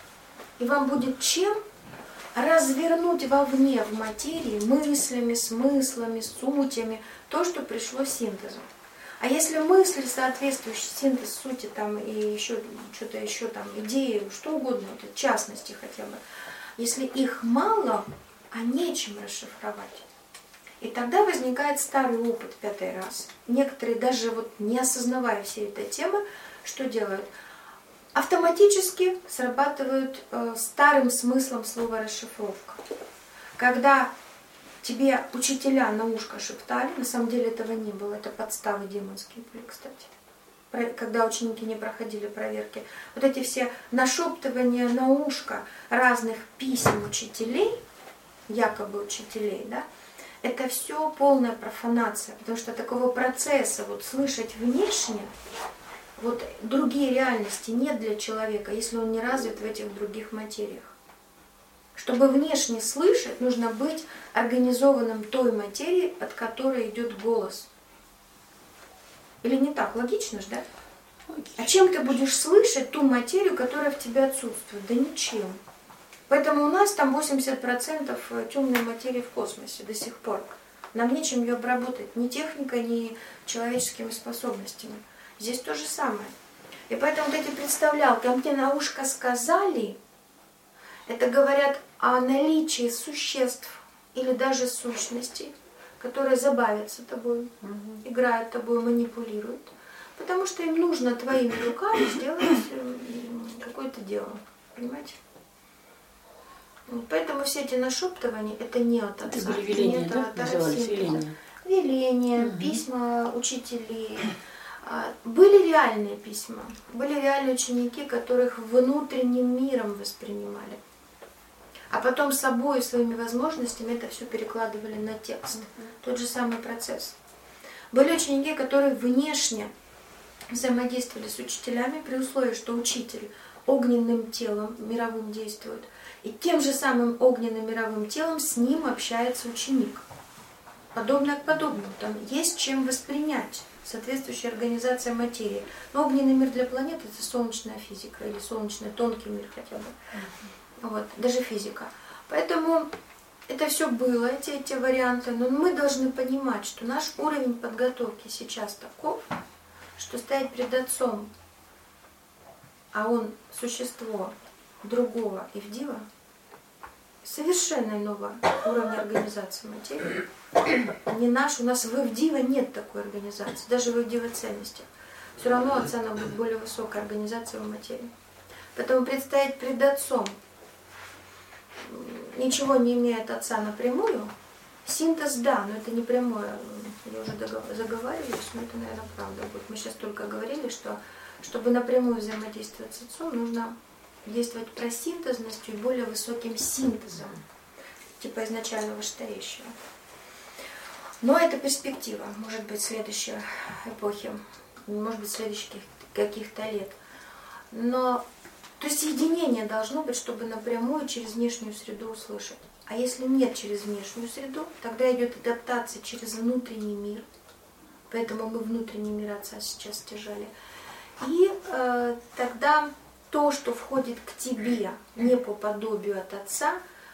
B: и вам будет чем развернуть вовне, в материи, мыслями, смыслами, сутями, то, что пришло синтезом. А если мысли, соответствующие синтез сути, там, и еще что-то еще, там, идеи, что угодно, вот, частности хотя бы, если их мало, а нечем расшифровать. И тогда возникает старый опыт 5-й раз. Некоторые, даже вот не осознавая всей этой темы, что делают? Автоматически срабатывают старым смыслом слова расшифровка. Когда тебе учителя на ушко шептали, на самом деле этого не было, это подставы демонские были, кстати. Когда ученики не проходили проверки. Вот эти все нашептывания на ушко разных писем учителей, якобы учителей, да, это все полная профанация, потому что такого процесса вот слышать внешне, вот другие реальности нет для человека, если он не развит в этих других материях. Чтобы внешне слышать, нужно быть организованным той материей, от которой идет голос. Или не так? Логично же, да? А чем ты будешь слышать ту материю, которая в тебе отсутствует? Да ничем. Поэтому у нас там 80% темной материи в космосе до сих пор. Нам нечем ее обработать ни техникой, ни человеческими способностями. Здесь то же самое. И поэтому вот эти представлялки, а мне на ушко сказали, это говорят о наличии существ или даже сущностей, которые забавятся тобой, играют тобой, манипулируют. Потому что им нужно твоими руками сделать какое-то дело. Понимаете? Поэтому все эти нашептывания, это не от Отца.
C: Это были веления, да? Назывались веления.
B: Веления, письма учителей. Были реальные письма, были реальные ученики, которых внутренним миром воспринимали. А потом собой, своими возможностями это все перекладывали на текст. Тот же самый процесс. Были ученики, которые внешне взаимодействовали с учителями при условии, что учитель огненным телом мировым действует. И тем же самым огненным мировым телом с ним общается ученик. Подобное к подобному. Там есть чем воспринять. Соответствующая организация материи. Но огненный мир для планет — это солнечная физика или солнечный тонкий мир хотя бы. Вот, даже физика. Поэтому это все было, эти варианты. Но мы должны понимать, что наш уровень подготовки сейчас таков, что стоять перед Отцом, а Он существо другого Ивдива, совершенно иного уровня организации материи. Не наш, у нас в Ивдива нет такой организации, даже в Ивдива ценностях. Все равно Отца нам будет более высокая организация в материи. Поэтому предстоять пред Отцом, ничего не имея от Отца напрямую, синтез да, но это не прямое. Я уже заговариваюсь, но это, наверное, правда будет. Мы сейчас только говорили, что чтобы напрямую взаимодействовать с Отцом, нужно действовать просинтезностью и более высоким синтезом, типа изначального штарещего. Но это перспектива, может быть, следующей эпохи, может быть, следующих каких-то лет. Но то есть единение должно быть, чтобы напрямую через внешнюю среду услышать. А если нет через внешнюю среду, тогда идет адаптация через внутренний мир. Поэтому мы внутренний мир Отца сейчас стяжали. И тогда то, что входит к тебе не по подобию от Отца,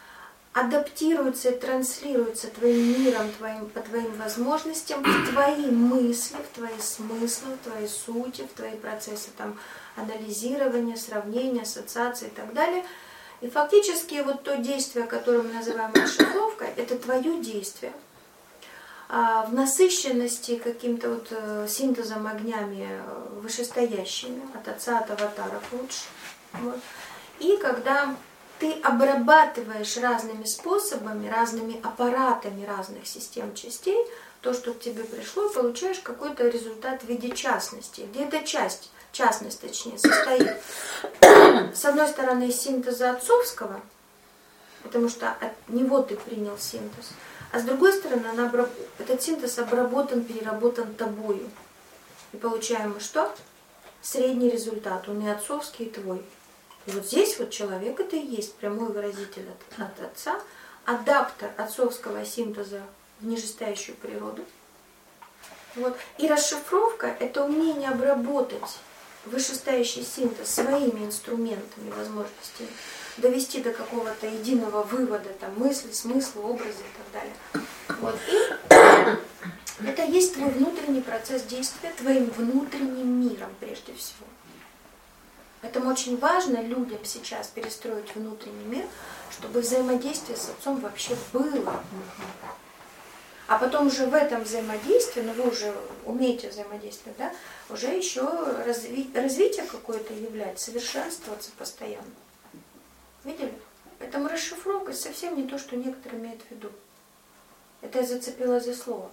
B: адаптируется и транслируется твоим миром, по твоим возможностям, в твои мысли, в твои смыслы, в твои сути, в твои процессы там, анализирования, сравнения, ассоциации и так далее. И фактически вот то действие, которое мы называем расшифровкой, это твое действие. А в насыщенности каким-то вот синтезом огнями вышестоящими, от отца, от аватаров лучше. Вот. И когда ты обрабатываешь разными способами, разными аппаратами разных систем частей, то, что к тебе пришло, получаешь какой-то результат в виде частности, где эта частность точнее, состоит с одной стороны из синтеза отцовского, потому что от него ты принял синтез, а с другой стороны этот синтез обработан, переработан тобою. И получаем мы что? Средний результат, он и отцовский, и твой. И вот здесь вот человек это и есть прямой выразитель от отца, адаптер отцовского синтеза в нижестоящую природу. Вот. И расшифровка – это умение обработать вышестоящий синтез своими инструментами, возможностями, довести до какого-то единого вывода, там, мысли, смысла, образа и так далее. Вот. И это есть твой внутренний процесс действия, твоим внутренним миром прежде всего. Поэтому очень важно людям сейчас перестроить внутренний мир, чтобы взаимодействие с отцом вообще было. А потом уже в этом взаимодействии, ну вы уже умеете взаимодействовать, да, уже еще развитие какое-то является, совершенствоваться постоянно. Видели? Поэтому расшифровка совсем не то, что некоторые имеют в виду. Это я зацепила за слово.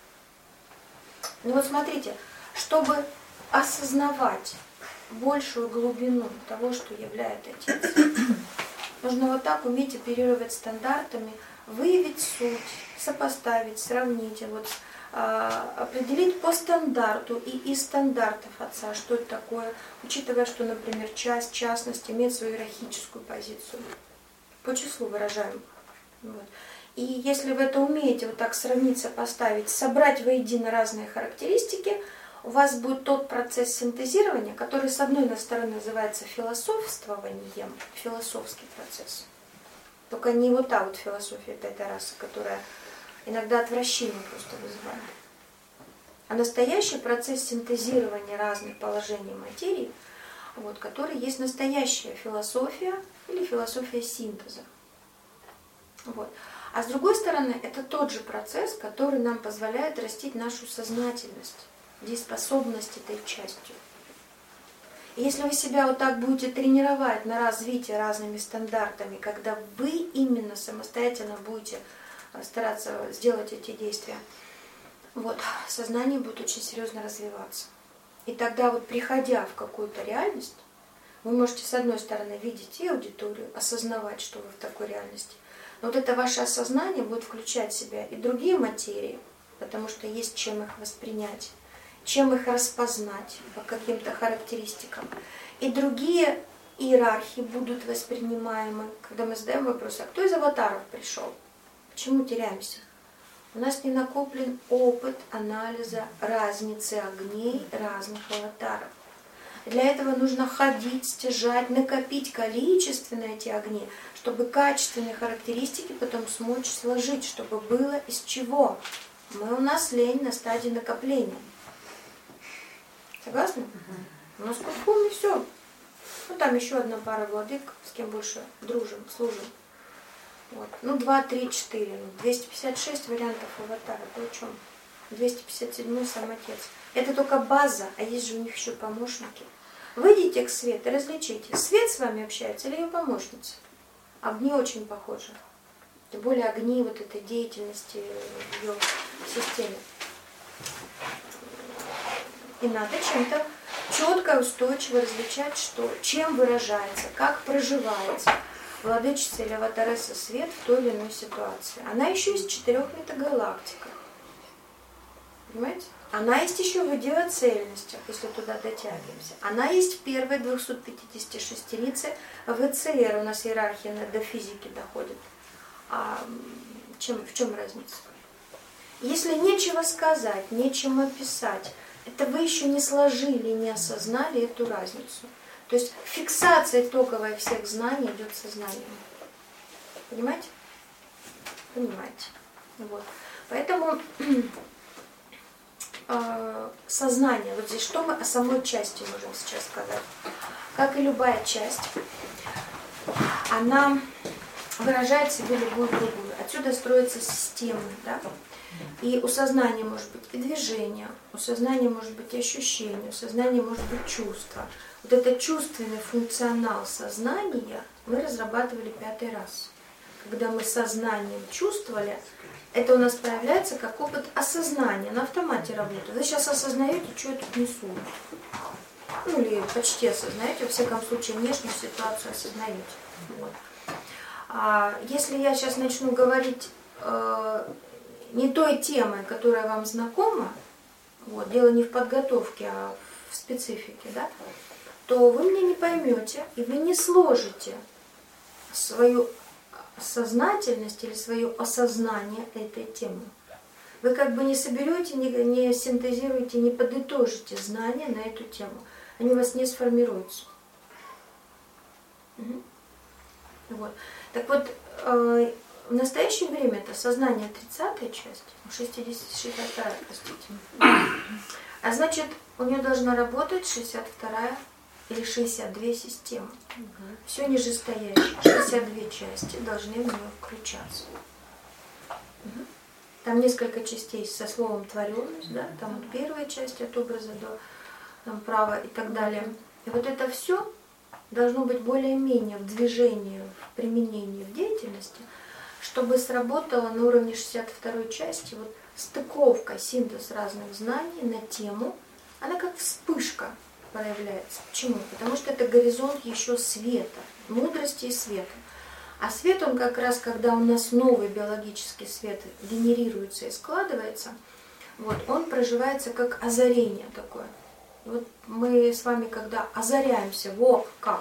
B: Ну вот смотрите, чтобы осознавать большую глубину того, что является Отец, нужно вот так уметь оперировать стандартами, выявить суть, сопоставить, сравнить, вот, определить по стандарту и из стандартов Отца, что это такое, учитывая, что, например, частность имеет свою иерархическую позицию. По числу выражаем. Вот. И если вы это умеете вот так сравнить, сопоставить, собрать воедино разные характеристики, у вас будет тот процесс синтезирования, который с одной стороны называется философствованием, философский процесс. Только не вот та вот философия пятой расы, которая иногда отвращение просто вызывает. А настоящий процесс синтезирования разных положений материи, вот, который есть настоящая философия или философия синтеза. Вот. А с другой стороны, это тот же процесс, который нам позволяет растить нашу сознательность, дееспособность этой частью. И если вы себя вот так будете тренировать на развитие разными стандартами, когда вы именно самостоятельно будете стараться сделать эти действия, вот, сознание будет очень серьезно развиваться. И тогда вот приходя в какую-то реальность, вы можете с одной стороны видеть и аудиторию, осознавать, что вы в такой реальности. Но вот это ваше осознание будет включать в себя и другие материи, потому что есть чем их воспринять, чем их распознать по каким-то характеристикам. И другие иерархии будут воспринимаемы, когда мы задаем вопрос, а кто из аватаров пришел? Почему теряемся? У нас не накоплен опыт анализа разницы огней разных аватаров. Для этого нужно ходить, стяжать, накопить количественно эти огни, чтобы качественные характеристики потом смочь сложить, чтобы было из чего. У нас лень на стадии накопления. Согласны? У нас куском и все. Ну там еще одна пара владык, с кем больше дружим, служим. Вот. Ну 2, 3, 4. 256 вариантов аватара. Это о чем? 257 сам Отец. Это только база, а есть же у них еще помощники. Выйдите к свету и различите, свет с вами общается или ее помощница. Огни очень похожи. Тем более огни вот этой деятельности в ее системе. И надо чем-то четко, устойчиво различать, что, чем выражается, как проживается владычица или аватаресса свет в той или иной ситуации. Она еще есть в 4 метагалактиках. Понимаете? Она есть еще в идеоцельностях, если туда дотягиваемся. Она есть в первой 256-нице ВЦР. У нас иерархия до физики доходит. А в чем разница? Если нечего сказать, нечем описать, это вы еще не сложили, не осознали эту разницу. То есть фиксация итоговая всех знаний идет сознанием. Понимаете? Понимаете? Вот. Поэтому сознание, вот здесь что мы о самой части можем сейчас сказать? Как и любая часть, она выражает в себе любую другую. Отсюда строятся системы, да? И у сознания может быть и движение, у сознания может быть и ощущение, у сознания может быть чувство. Вот этот чувственный функционал сознания мы разрабатывали 5-й раз. Когда мы сознанием чувствовали, это у нас проявляется как опыт осознания, на автомате работает. Вы сейчас осознаете, что я тут несу. Ну или почти осознаете, во всяком случае, внешнюю ситуацию осознаете. Вот. А если я сейчас начну говорить не той темой, которая вам знакома, вот, дело не в подготовке, а в специфике, да, то вы меня не поймете, и вы не сложите свою сознательность или свое осознание этой темы. Вы как бы не соберете, не синтезируете, не подытожите знания на эту тему. Они у вас не сформируются. Угу. Вот. Так вот, в настоящее время это сознание 30-я часть, 62-я, простите. А значит, у нее должна работать 62-я или 62 системы. Все нижестоящие, 62 части должны в нее включаться. Там несколько частей со словом творенность, да? Там вот первая часть от образа до там, права и так далее. И вот это все должно быть более-менее в движении, в применении, в деятельности, чтобы сработало на уровне 62-й части вот стыковка, синтез разных знаний на тему, она как вспышка проявляется. Почему? Потому что это горизонт еще света, мудрости и света. А свет, он как раз, когда у нас новый биологический свет генерируется и складывается, вот, он проживается как озарение такое. Вот мы с вами, когда озаряемся, во как,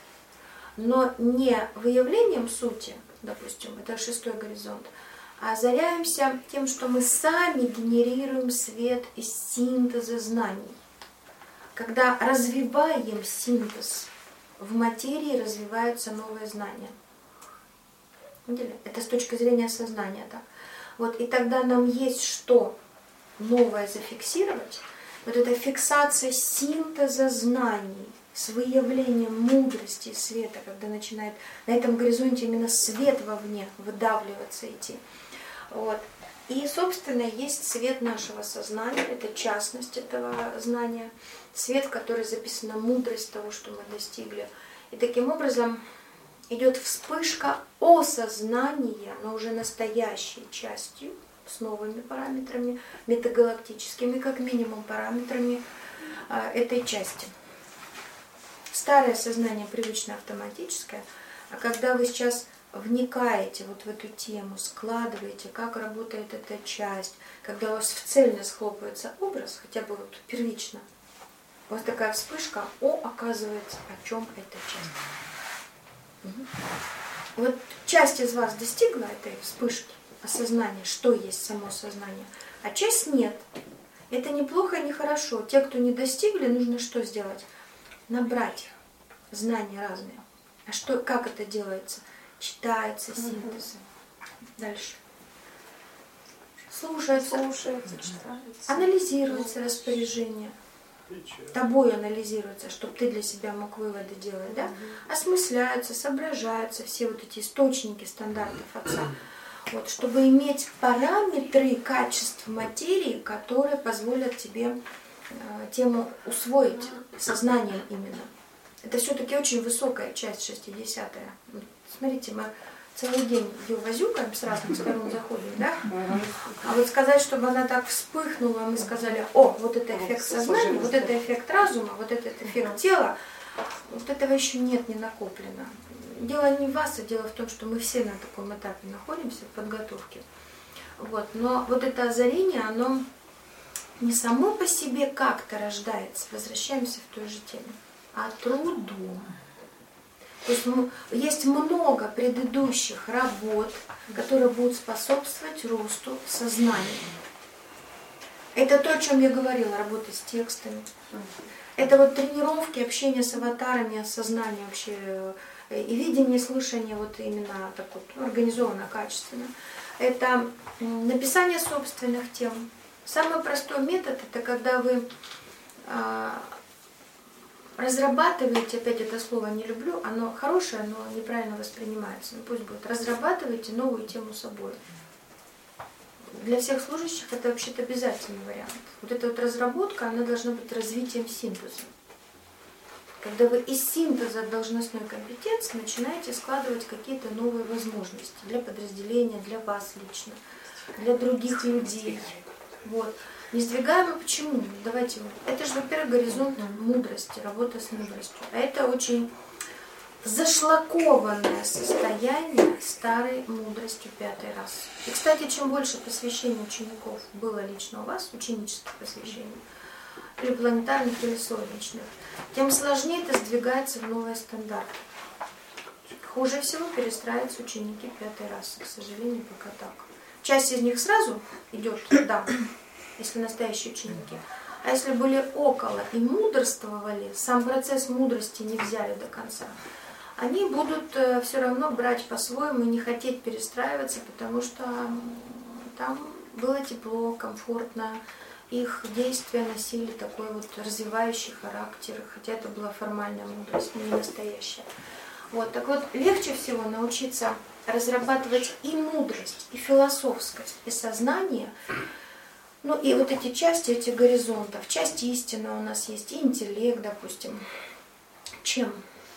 B: но не выявлением сути, допустим, это 6-й горизонт, а озаряемся тем, что мы сами генерируем свет из синтеза знаний. Когда развиваем синтез, в материи развиваются новые знания. Видели? Это с точки зрения сознания так. Вот, и тогда нам есть что новое зафиксировать. Вот эта фиксация синтеза знаний с выявлением мудрости и света, когда начинает на этом горизонте именно свет вовне выдавливаться, идти. Вот. И, собственно, есть свет нашего сознания, это частность этого знания, свет, в который записана мудрость того, что мы достигли. И таким образом идет вспышка осознания, но уже настоящей частью, с новыми параметрами, метагалактическими, как минимум, параметрами этой части. Старое сознание привычно автоматическое, а когда вы сейчас вникаете вот в эту тему, складываете, как работает эта часть, когда у вас в цельно схлопывается образ, хотя бы вот первично, у вас такая вспышка, оказывается, о чем эта часть. Угу. Вот часть из вас достигла этой вспышки, осознания, что есть само сознание, а часть нет. Это не плохо и не хорошо. Те, кто не достигли, нужно что сделать? Набрать знания разные. А что, как это делается? Читается синтез. Дальше. Слушается,
D: читается.
B: анализируется распоряжение. Тобой анализируется, чтобы ты для себя мог выводы делать, да? Осмысляются, соображаются все вот эти источники стандартов Отца. Вот, чтобы иметь параметры качеств материи, которые позволят тебе тему усвоить сознанием именно. Это все-таки очень высокая часть, 60-я. Смотрите, мы целый день ее возюкаем, с разных сторон заходим, да? А вот сказать, чтобы она так вспыхнула, мы сказали, вот это эффект сознания, вот это эффект разума, вот этот эффект тела, вот этого еще нет, не накоплено. Дело не в вас, а дело в том, что мы все на таком этапе находимся в подготовке. Вот. Но вот это озарение, оно не само по себе как-то рождается, возвращаемся в той же теме, а трудом. То есть есть много предыдущих работ, которые будут способствовать росту сознания. Это то, о чем я говорила, работа с текстами. Это вот тренировки, общение с аватарами, осознание вообще и видение, слышание вот именно так вот организовано, качественно. Это написание собственных тем. Самый простой метод – это когда вы разрабатываете, опять это слово не люблю, оно хорошее, но неправильно воспринимается. Ну, пусть будет. Разрабатываете новую тему собой. Для всех служащих это вообще-то обязательный вариант. Вот эта вот разработка, она должна быть развитием синтеза. Когда вы из синтеза должностной компетенции начинаете складывать какие-то новые возможности для подразделения, для вас лично, для других людей. Вот. Не сдвигаемо почему? Давайте. Это же, во-первых, горизонт мудрости, работа с мудростью. А это очень зашлакованное состояние старой мудростью 5-й раз. И, кстати, чем больше посвящений учеников было лично у вас, ученических посвящений, или планетарных, или солнечных, тем сложнее это сдвигается в новые стандарты. Хуже всего перестраиваются ученики 5-й расы, к сожалению, пока так. Часть из них сразу идет, да, если настоящие ученики. А если были около и мудрствовали, сам процесс мудрости не взяли до конца, они будут все равно брать по-своему и не хотеть перестраиваться, потому что там было тепло, комфортно, их действия носили такой вот развивающий характер, хотя это была формальная мудрость, не настоящая. Вот, так вот, легче всего научиться разрабатывать и мудрость, и философскость, и сознание. Ну и вот эти части, этих горизонтов, часть истины у нас есть, и интеллект, допустим. Чем?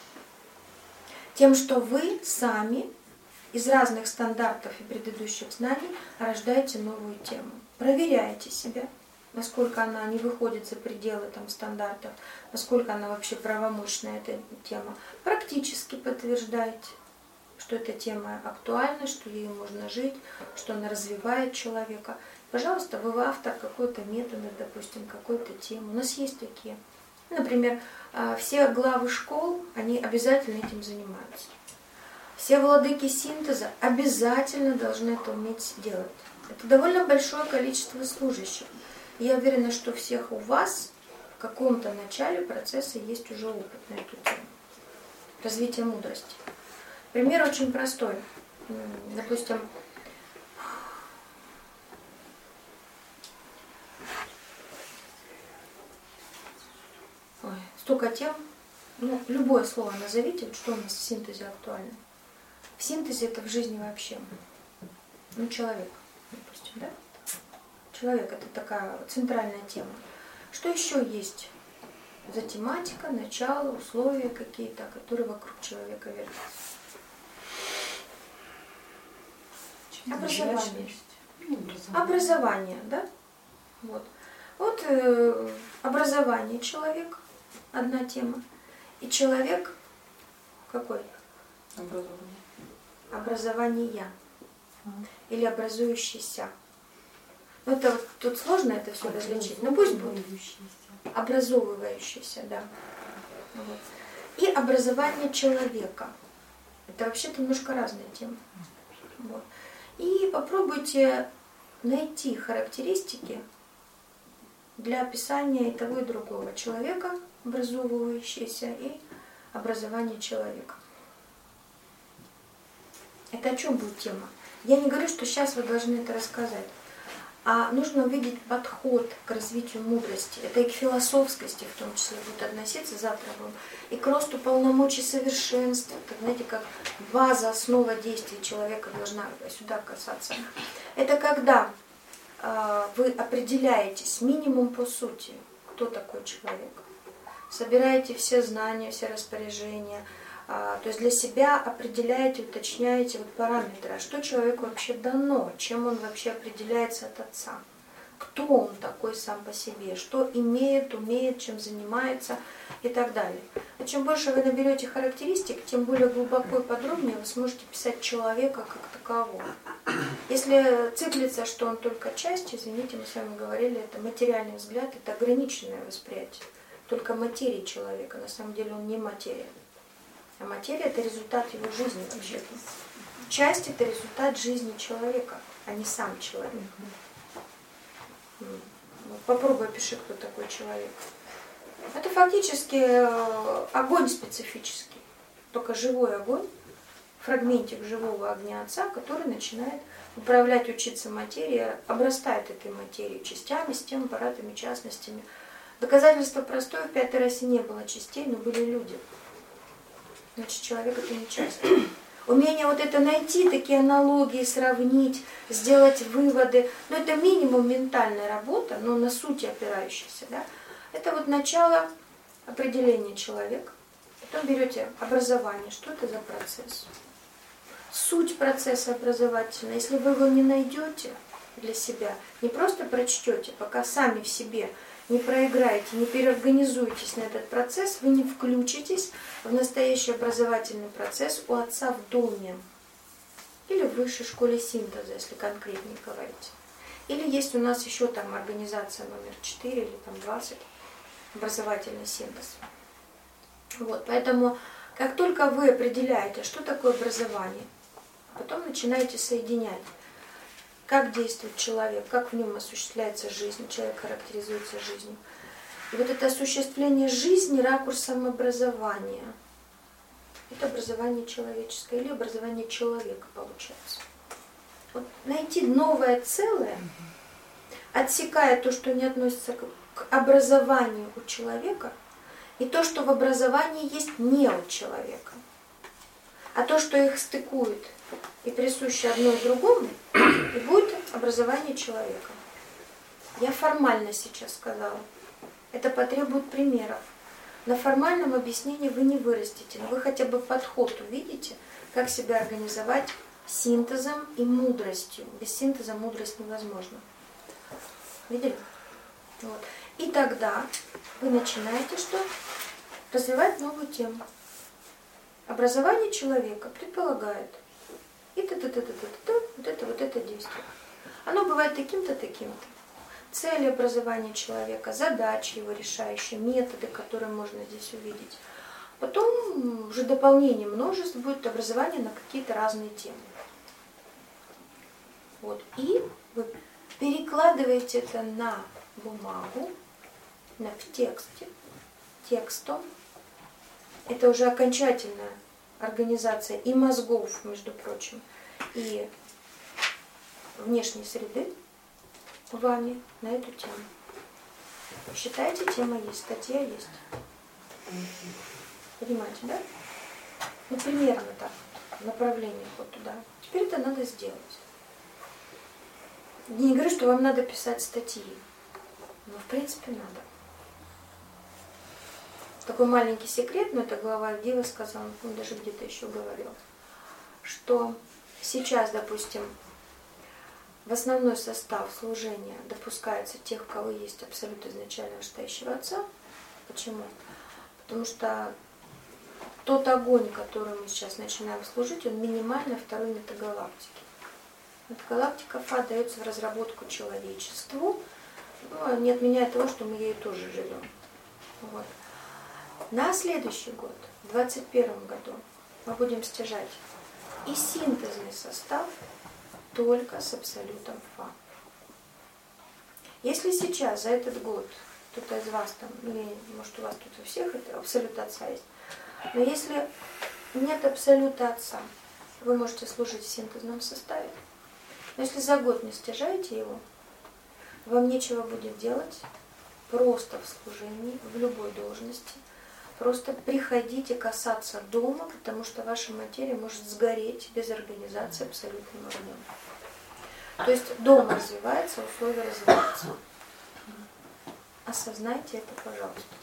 B: Тем, что вы сами из разных стандартов и предыдущих знаний рождаете новую тему. Проверяете себя, насколько она не выходит за пределы там, стандартов, насколько она вообще правомощная, эта тема. Практически подтверждаете, что эта тема актуальна, что ею можно жить, что она развивает человека. Пожалуйста, вы автор какой-то метода, допустим, какой-то темы. У нас есть такие. Например, все главы школ, они обязательно этим занимаются. Все владыки синтеза обязательно должны это уметь делать. Это довольно большое количество служащих. Я уверена, что у всех у вас в каком-то начале процесса есть уже опыт на эту тему. Развитие мудрости. Пример очень простой. Допустим, столько тем, ну, любое слово назовите, что у нас в синтезе актуально. В синтезе это в жизни вообще. Ну, человек, допустим, да? Человек – это такая центральная тема. Что еще есть за тематика, начало, условия какие-то, которые вокруг человека вертятся? Образование. Образование, да? Вот. Вот образование человека – одна тема. И человек какой? Образование. Или образующийся. Ну, это вот, тут сложно это все различить. Ну пусть будет. Образовывающийся, да. Вот. И образование человека. Это вообще-то немножко разная тема. Вот. И попробуйте найти характеристики для описания и того, и другого. Человека, образовывающийся, и образование человека. Это о чем будет тема? Я не говорю, что сейчас вы должны это рассказать. А нужно увидеть подход к развитию мудрости. Это и к философскости в том числе будет относиться, завтра будем. И к росту полномочий совершенства. Это, знаете, как база, основа действий человека должна сюда касаться. Это когда вы определяетесь минимум по сути, кто такой человек. Собираете все знания, все распоряжения. То есть для себя определяете, уточняете вот параметры, а что человеку вообще дано, чем он вообще определяется от Отца, кто он такой сам по себе, что имеет, умеет, чем занимается и так далее. А чем больше вы наберете характеристик, тем более глубоко и подробнее вы сможете писать человека как такового. Если циклится, что он только часть, извините, мы с вами говорили, это материальный взгляд, это ограниченное восприятие, только материи человека, на самом деле он не материя. А материя – это результат его жизни вообще-то. Часть – это результат жизни человека, а не сам человек. Попробуй опиши, кто такой человек. Это фактически огонь специфический. только живой огонь, фрагментик живого огня Отца, который начинает управлять, учиться материи, обрастает этой материей, частями, системами, аппаратами, частностями. Доказательство простое, в пятой расе не было частей, но были люди. Значит, человек это не часть. Умение вот это найти, такие аналогии, сравнить, сделать выводы, ну это минимум ментальная работа, но на суть опирающаяся, да? Это вот начало определения человека. Потом берете образование, что это за процесс. Суть процесса образовательного, если вы его не найдете для себя, не просто прочтете, пока сами в себе не проиграете, не переорганизуетесь на этот процесс, вы не включитесь в настоящий образовательный процесс у Отца в доме. Или в высшей школе синтеза, если конкретнее говорить. Или есть у нас еще там организация номер 4 или там 20, образовательный синтез. Вот, поэтому, как только вы определяете, что такое образование, потом начинаете соединять, как действует человек, как в нем осуществляется жизнь, человек характеризуется жизнью. И вот это осуществление жизни ракурсом образования, это образование человеческое или образование человека получается. Вот найти новое целое, отсекая то, что не относится к образованию у человека, и то, что в образовании есть не от человека, а то, что их стыкует и присуще одно и другому, и будет образование человека. Я формально сейчас сказала. Это потребует примеров. На формальном объяснении вы не вырастете, но вы хотя бы подход увидите, как себя организовать синтезом и мудростью. Без синтеза мудрость невозможна. Видели? Вот. И тогда вы начинаете что? Развивать новую тему. Образование человека предполагает и вот это действие. Оно бывает таким-то, таким-то. Цели образования человека, задачи его решающие, методы, которые можно здесь увидеть. Потом уже дополнение множеств будет образование на какие-то разные темы. Вот. И вы перекладываете это на бумагу, в тексте, текстом. Это уже окончательная организация и мозгов, между прочим, и внешней среды вами на эту тему. Считаете, тема есть, статья есть. Понимаете, да? Ну, примерно так. Направление вот туда. Теперь это надо сделать. Я не говорю, что вам надо писать статьи. Но, в принципе, надо. Такой маленький секрет, но это глава Дива сказал, он даже где-то еще говорил, что сейчас, допустим, в основной состав служения допускается тех, у кого есть абсолют изначально вышестоящего Отца. Почему? Потому что тот огонь, который мы сейчас начинаем служить, он минимально второй метагалактики. Метагалактика Фа дается в разработку человечеству, но не отменяет того, что мы ей тоже живем. Вот. На следующий год, в 2021 году, мы будем стяжать и синтезный состав только с абсолютом Фа. Если сейчас, за этот год, кто-то из вас там, или может у вас тут у всех это абсолют Отца есть, но если нет абсолюта Отца, вы можете служить в синтезном составе. Но если за год не стяжаете его, вам нечего будет делать просто в служении, в любой должности. Просто приходите касаться дома, потому что ваша материя может сгореть без организации абсолютным огнем. То есть дом развивается, условия развиваются. Осознайте это, пожалуйста.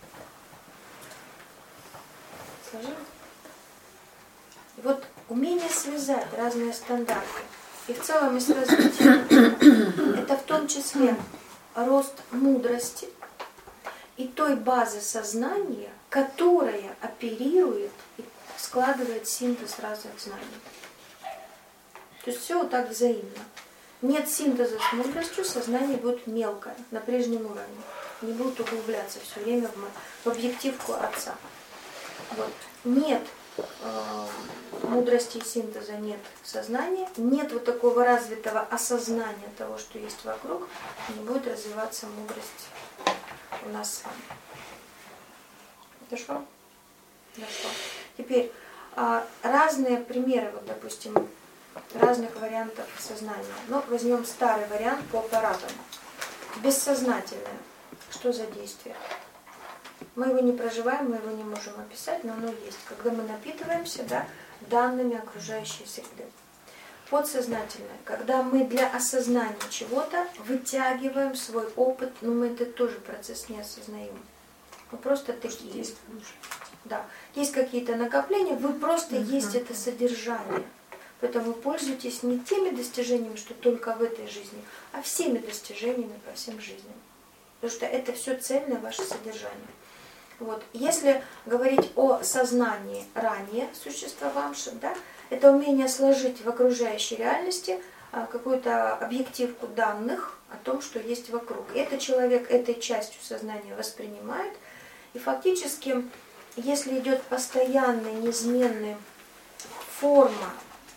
B: Сложилось? И вот умение связать разные стандарты, и в целом и с развитием, это в том числе рост мудрости и той базы сознания, которая оперирует и складывает синтез разных знаний. То есть все вот так взаимно. Нет синтеза с мудростью, сознание будет мелкое, на прежнем уровне. Не будут углубляться все время в объективку Отца. Вот. Нет мудрости и синтеза, нет сознания, нет вот такого развитого осознания того, что есть вокруг, не будет развиваться мудрость у нас с вами. Хорошо? Хорошо. Теперь разные примеры, вот, допустим, разных вариантов сознания. Но возьмем старый вариант по аппаратам. Бессознательное. Что за действие? Мы его не проживаем, мы его не можем описать, но оно есть. Когда мы напитываемся, да, данными окружающей среды. Подсознательное. Когда мы для осознания чего-то вытягиваем свой опыт, но мы этот тоже процесс не осознаем. Мы просто такие.
D: Есть.
B: Да. Есть какие-то накопления, вы просто есть это содержание. Поэтому пользуйтесь не теми достижениями, что только в этой жизни, а всеми достижениями по всем жизням. Потому что это все цельное ваше содержание. Вот. Если говорить о сознании ранее существовавшем, да, это умение сложить в окружающей реальности какую-то объективку данных о том, что есть вокруг. И это человек этой частью сознания воспринимает. И фактически, если идет постоянная, неизменная форма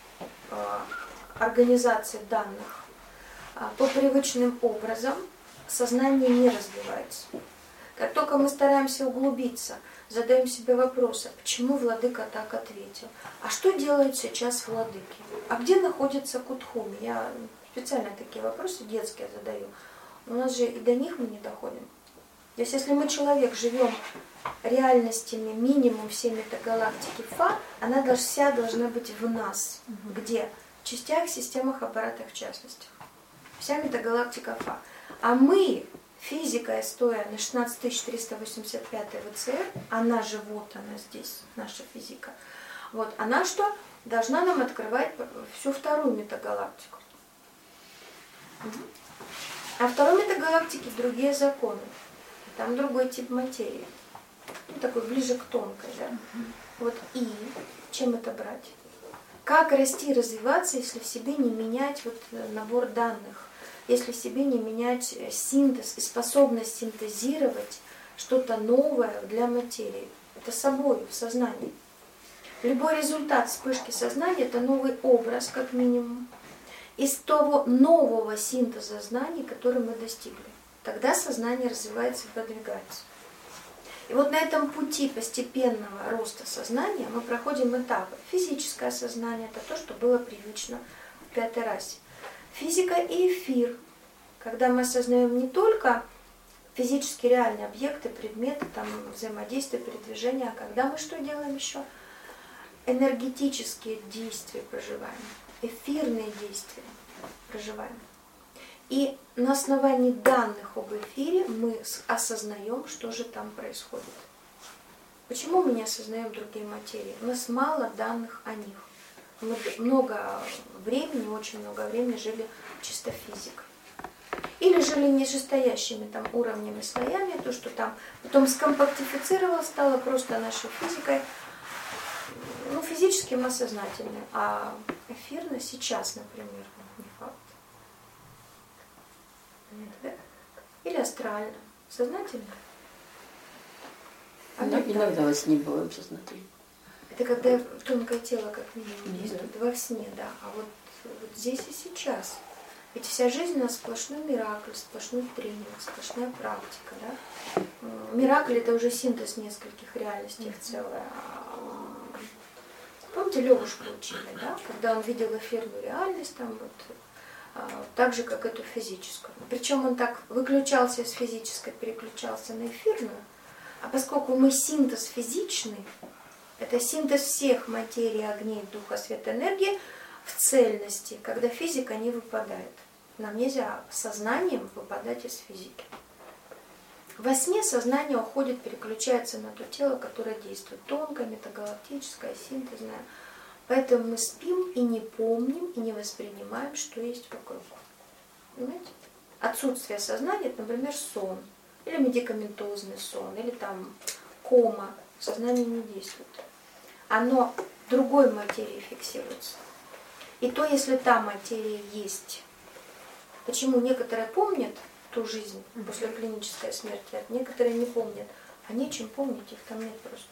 B: организации данных по привычным образом, сознание не развивается. Как только мы стараемся углубиться, задаем себе вопрос, а почему владыка так ответил? А что делают сейчас владыки? А где находится Кутхуми? Я специально такие вопросы детские задаю. У нас же и до них мы не доходим. То есть если мы человек, живем реальностями минимум всей метагалактики Фа, она вся должна быть в нас. Где? В частях, системах, аппаратах в частности. Вся метагалактика Фа. А мы, физика, стоя на 16385 ВЦР, она же вот она здесь, наша физика, вот, она что? Должна нам открывать всю вторую метагалактику. А второй метагалактике другие законы. Там другой тип материи. Ну, такой ближе к тонкой, да? Вот и чем это брать? Как расти и развиваться, если в себе не менять вот набор данных? Если в себе не менять синтез и способность синтезировать что-то новое для материи. Это собой, в сознании. Любой результат вспышки сознания – это новый образ, как минимум, из того нового синтеза знаний, который мы достигли. Тогда сознание развивается и продвигается. И вот на этом пути постепенного роста сознания мы проходим этапы. Физическое сознание – это то, что было привычно в пятой расе. Физика и эфир, когда мы осознаем не только физически реальные объекты, предметы, там, взаимодействия, передвижения, а когда мы что делаем еще? Энергетические действия проживаем, эфирные действия проживаем. И на основании данных об эфире мы осознаем, что же там происходит. Почему мы не осознаем другие материи? У нас мало данных о них. Мы много времени, очень много времени жили чисто физикой. Или жили нижестоящими там уровнями, слоями, то, что там потом скомпактифицировалось, стало просто нашей физикой. Ну, физически мы сознательны, а эфирно сейчас, например, не факт. Или астрально. Сознательно?
C: Иногда во сне бываем сознательны.
B: Это когда тонкое тело как минимум действует, во сне, да. А вот здесь и сейчас. Ведь вся жизнь у нас сплошной миракль, сплошной тренинг, сплошная практика. Да? Миракль – это уже синтез нескольких реальностей в целое. Помните, Левушку учили, да? Когда он видел эфирную реальность, там вот, так же, как эту физическую. Причем он так выключался из физической, переключался на эфирную. А поскольку мы синтез физичный, это синтез всех материй, огней, духа, света, энергии в цельности, когда физика не выпадает. Нам нельзя сознанием выпадать из физики. Во сне сознание уходит, переключается на то тело, которое действует. Тонкое, метагалактическое, синтезное. Поэтому мы спим и не помним, и не воспринимаем, что есть вокруг. Понимаете? Отсутствие сознания, это, например, сон. Или медикаментозный сон, или там кома. Сознание не действует. Оно другой материей фиксируется. И то, если та материя есть. Почему некоторые помнят ту жизнь после клинической смерти, а некоторые не помнят. А нечем помнить, их там нет просто.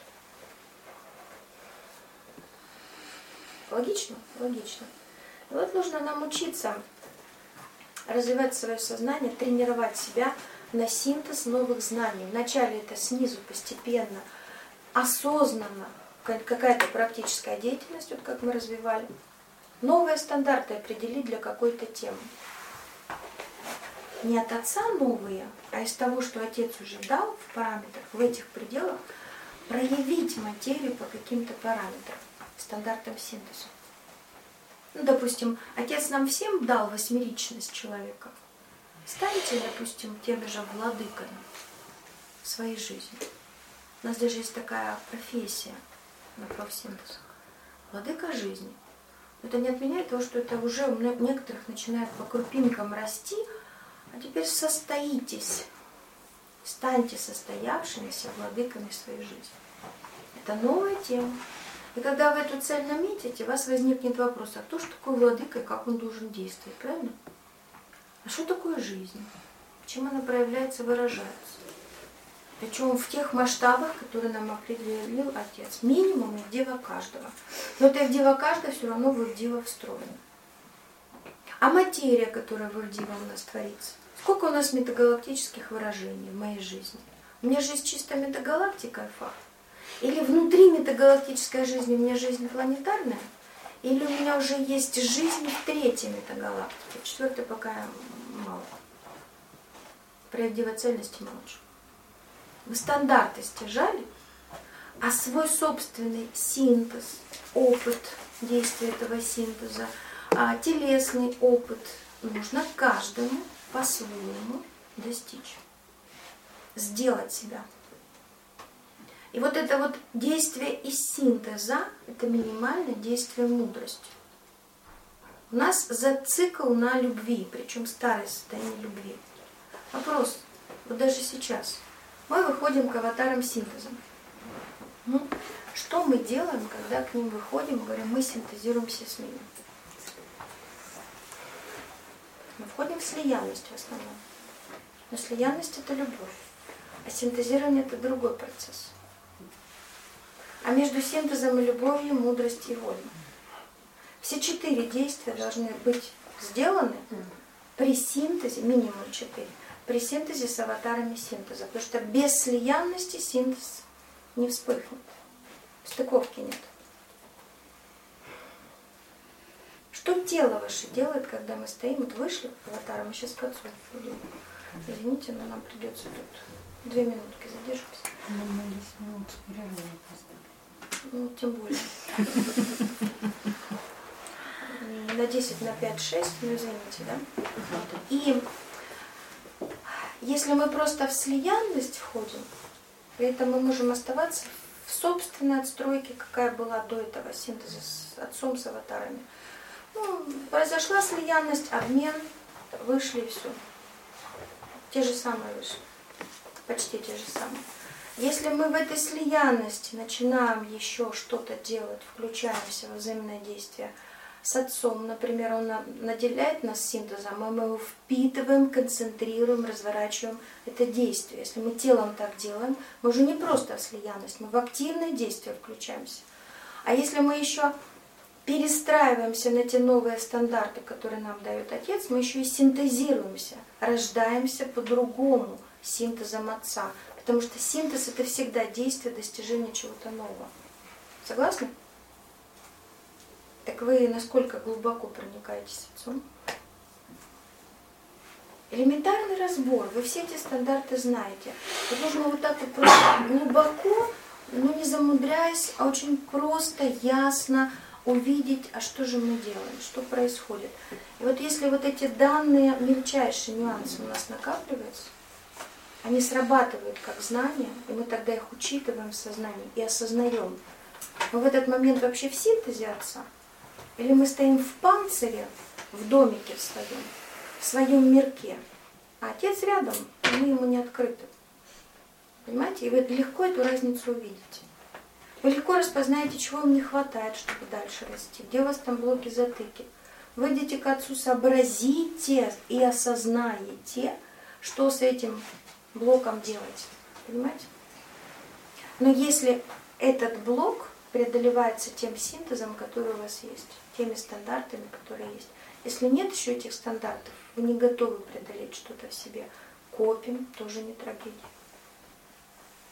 B: Логично? Логично. И вот нужно нам учиться развивать свое сознание, тренировать себя на синтез новых знаний. Вначале это снизу, постепенно, осознанно, какая-то практическая деятельность, вот как мы развивали. Новые стандарты определить для какой-то темы. Не от отца новые, а из того, что отец уже дал в параметрах, в этих пределах, проявить материю по каким-то параметрам, стандартам синтеза. Ну, допустим, отец нам всем дал восьмеричность человека. Станьте, допустим, теми же владыками своей жизни. У нас даже есть такая профессия на профсинтез. Владыка жизни. Это не отменяет того, что это уже у некоторых начинает по крупинкам расти, а теперь состоитесь. Станьте состоявшимися владыками своей жизни. Это новая тема. И когда вы эту цель наметите, у вас возникнет вопрос, а кто же такой владыка и как он должен действовать, правильно? А что такое жизнь? Чем она проявляется, выражается? Причем в тех масштабах, которые нам определил Отец. Минимум и в дело каждого. Но это и в дело каждого все равно в дело встроено. А материя, которая в дело у нас творится? Сколько у нас метагалактических выражений в моей жизни? У меня жизнь чисто метагалактика и факт. Или внутри метагалактической жизни у меня жизнь планетарная? Или у меня уже есть жизнь в третьей метагалактике? Четвертой пока мало. Про девоцельности молчу. Вы стандарты стяжали, а свой собственный синтез, опыт действия этого синтеза, телесный опыт нужно каждому по-своему достичь. Сделать себя. И вот это вот действие из синтеза, это минимальное действие мудрости. У нас зацикл на любви, причем старое состояние любви. Вопрос, вот даже сейчас, мы выходим к аватарам синтеза. Что мы делаем, когда к ним выходим, говорим, мы синтезируемся с ними? Мы входим в слиянность в основном. Но слиянность это любовь, а синтезирование это другой процесс. А между синтезом и любовью мудрость и воля. Все 4 действия должны быть сделаны при синтезе, минимум 4, при синтезе с аватарами синтеза. Потому что без слиянности синтез не вспыхнет. Стыковки нет. Что тело ваше делает, когда мы стоим? Вот вышли к аватарам, мы сейчас к отцу идем. Извините, но нам придется тут 2 минутки задержимся.
E: Мы 10 минут с перерывом.
B: Ну, тем более. На 10, на 5, 6, ну извините, да? И если мы просто в слиянность входим, при этом мы можем оставаться в собственной отстройке, какая была до этого синтеза с отцом, с аватарами. Ну, произошла слиянность, обмен, вышли и все. Те же самые вышли. Почти те же самые. Если мы в этой слиянности начинаем еще что-то делать, включаемся во взаимодействие с отцом, например, он наделяет нас синтезом, мы его впитываем, концентрируем, разворачиваем это действие. Если мы телом так делаем, мы уже не просто в слиянность, мы в активное действие включаемся. А если мы еще перестраиваемся на те новые стандарты, которые нам дает Отец, мы еще и синтезируемся, рождаемся по-другому синтезом Отца. Потому что синтез это всегда действие достижения чего-то нового. Согласны? Так вы насколько глубоко проникаетесь с Отцом? Элементарный разбор. Вы все эти стандарты знаете. Вот нужно вот так вот просто глубоко, но не замудряясь, а очень просто, ясно увидеть, а что же мы делаем, что происходит. И вот если вот эти данные, мельчайшие нюансы у нас накапливаются, они срабатывают как знания, и мы тогда их учитываем в сознании и осознаем. Мы в этот момент вообще в синтезе Отца? Или мы стоим в панцире, в домике в своем мирке, а Отец рядом, и мы ему не открыты. Понимаете? И вы легко эту разницу увидите. Вы легко распознаете, чего вам не хватает, чтобы дальше расти. Где у вас там блоки, затыки. Выйдите к Отцу, сообразите и осознаете, что с этим блоком делать. Понимаете? Но если этот блок преодолевается тем синтезом, который у вас есть, теми стандартами, которые есть. Если нет еще этих стандартов, вы не готовы преодолеть что-то в себе, копим, тоже не трагедия.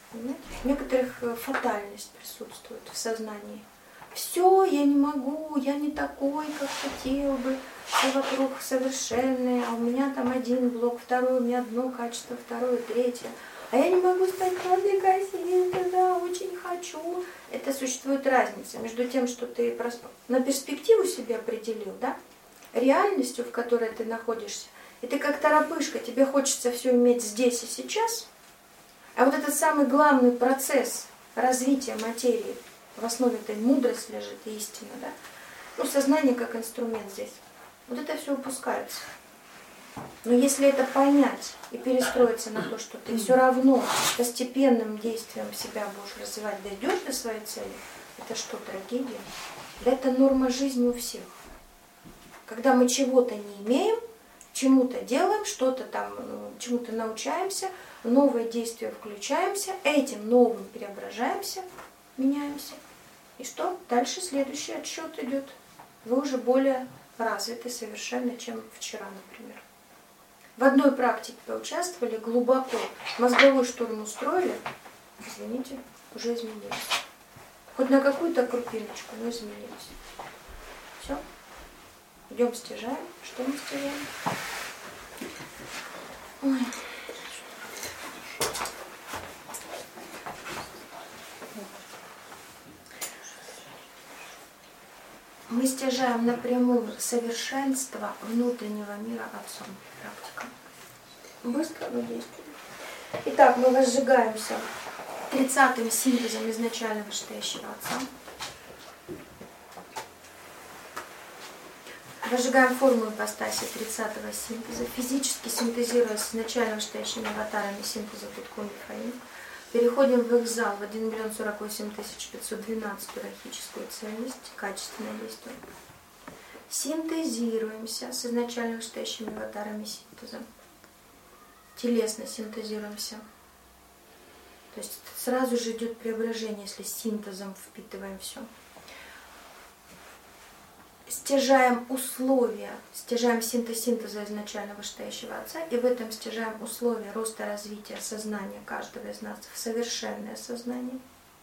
B: Понимаете? У некоторых фатальность присутствует в сознании. Все, я не могу, я не такой, как хотел бы, все вокруг совершенные, а у меня там один блок, второй, у меня одно качество, второе, третье. А я не могу стать владыкой синтеза, да, очень хочу. Это существует разница между тем, что ты на перспективу себе определил, да, реальностью, в которой ты находишься. И ты как торопышка, тебе хочется все иметь здесь и сейчас. А вот этот самый главный процесс развития материи, в основе этой мудрость лежит и истина, да? Ну, сознание как инструмент здесь. Вот это все упускается. Но если это понять и перестроиться на то, что ты все равно постепенным действием себя будешь развивать, дойдешь до своей цели, это что, трагедия? Да это норма жизни у всех. Когда мы чего-то не имеем, чему-то делаем, что-то там, чему-то научаемся, в новые действия включаемся, этим новым преображаемся, меняемся. И что? Дальше следующий отсчет идет. Вы уже более развиты совершенно, чем вчера, например. В одной практике поучаствовали, глубоко мозговой штурм устроили, извините, уже изменились. Хоть на какую-то крупиночку, но изменились. Все. Идем стяжаем. Что мы стяжаем? Ой. Мы стяжаем напрямую совершенство внутреннего мира Отцом. Практика. Быстро, но действенно. Итак, мы возжигаемся 30-м синтезом изначально вышестоящего Отца. Возжигаем форму ипостаси 30-го синтеза, физически синтезируя с изначально вышестоящими аватарами синтеза Куткун и Фаин. Переходим в их зал в 1 048 512 рахическую цельность, качественное действие. Синтезируемся с изначально вышестоящими аватарами синтеза. Телесно синтезируемся. То есть сразу же идет преображение, если синтезом впитываем все. Стяжаем условия, стяжаем синтеза изначально вышестоящего Отца, и в этом стяжаем условия роста развития сознания каждого из нас в совершенное сознание.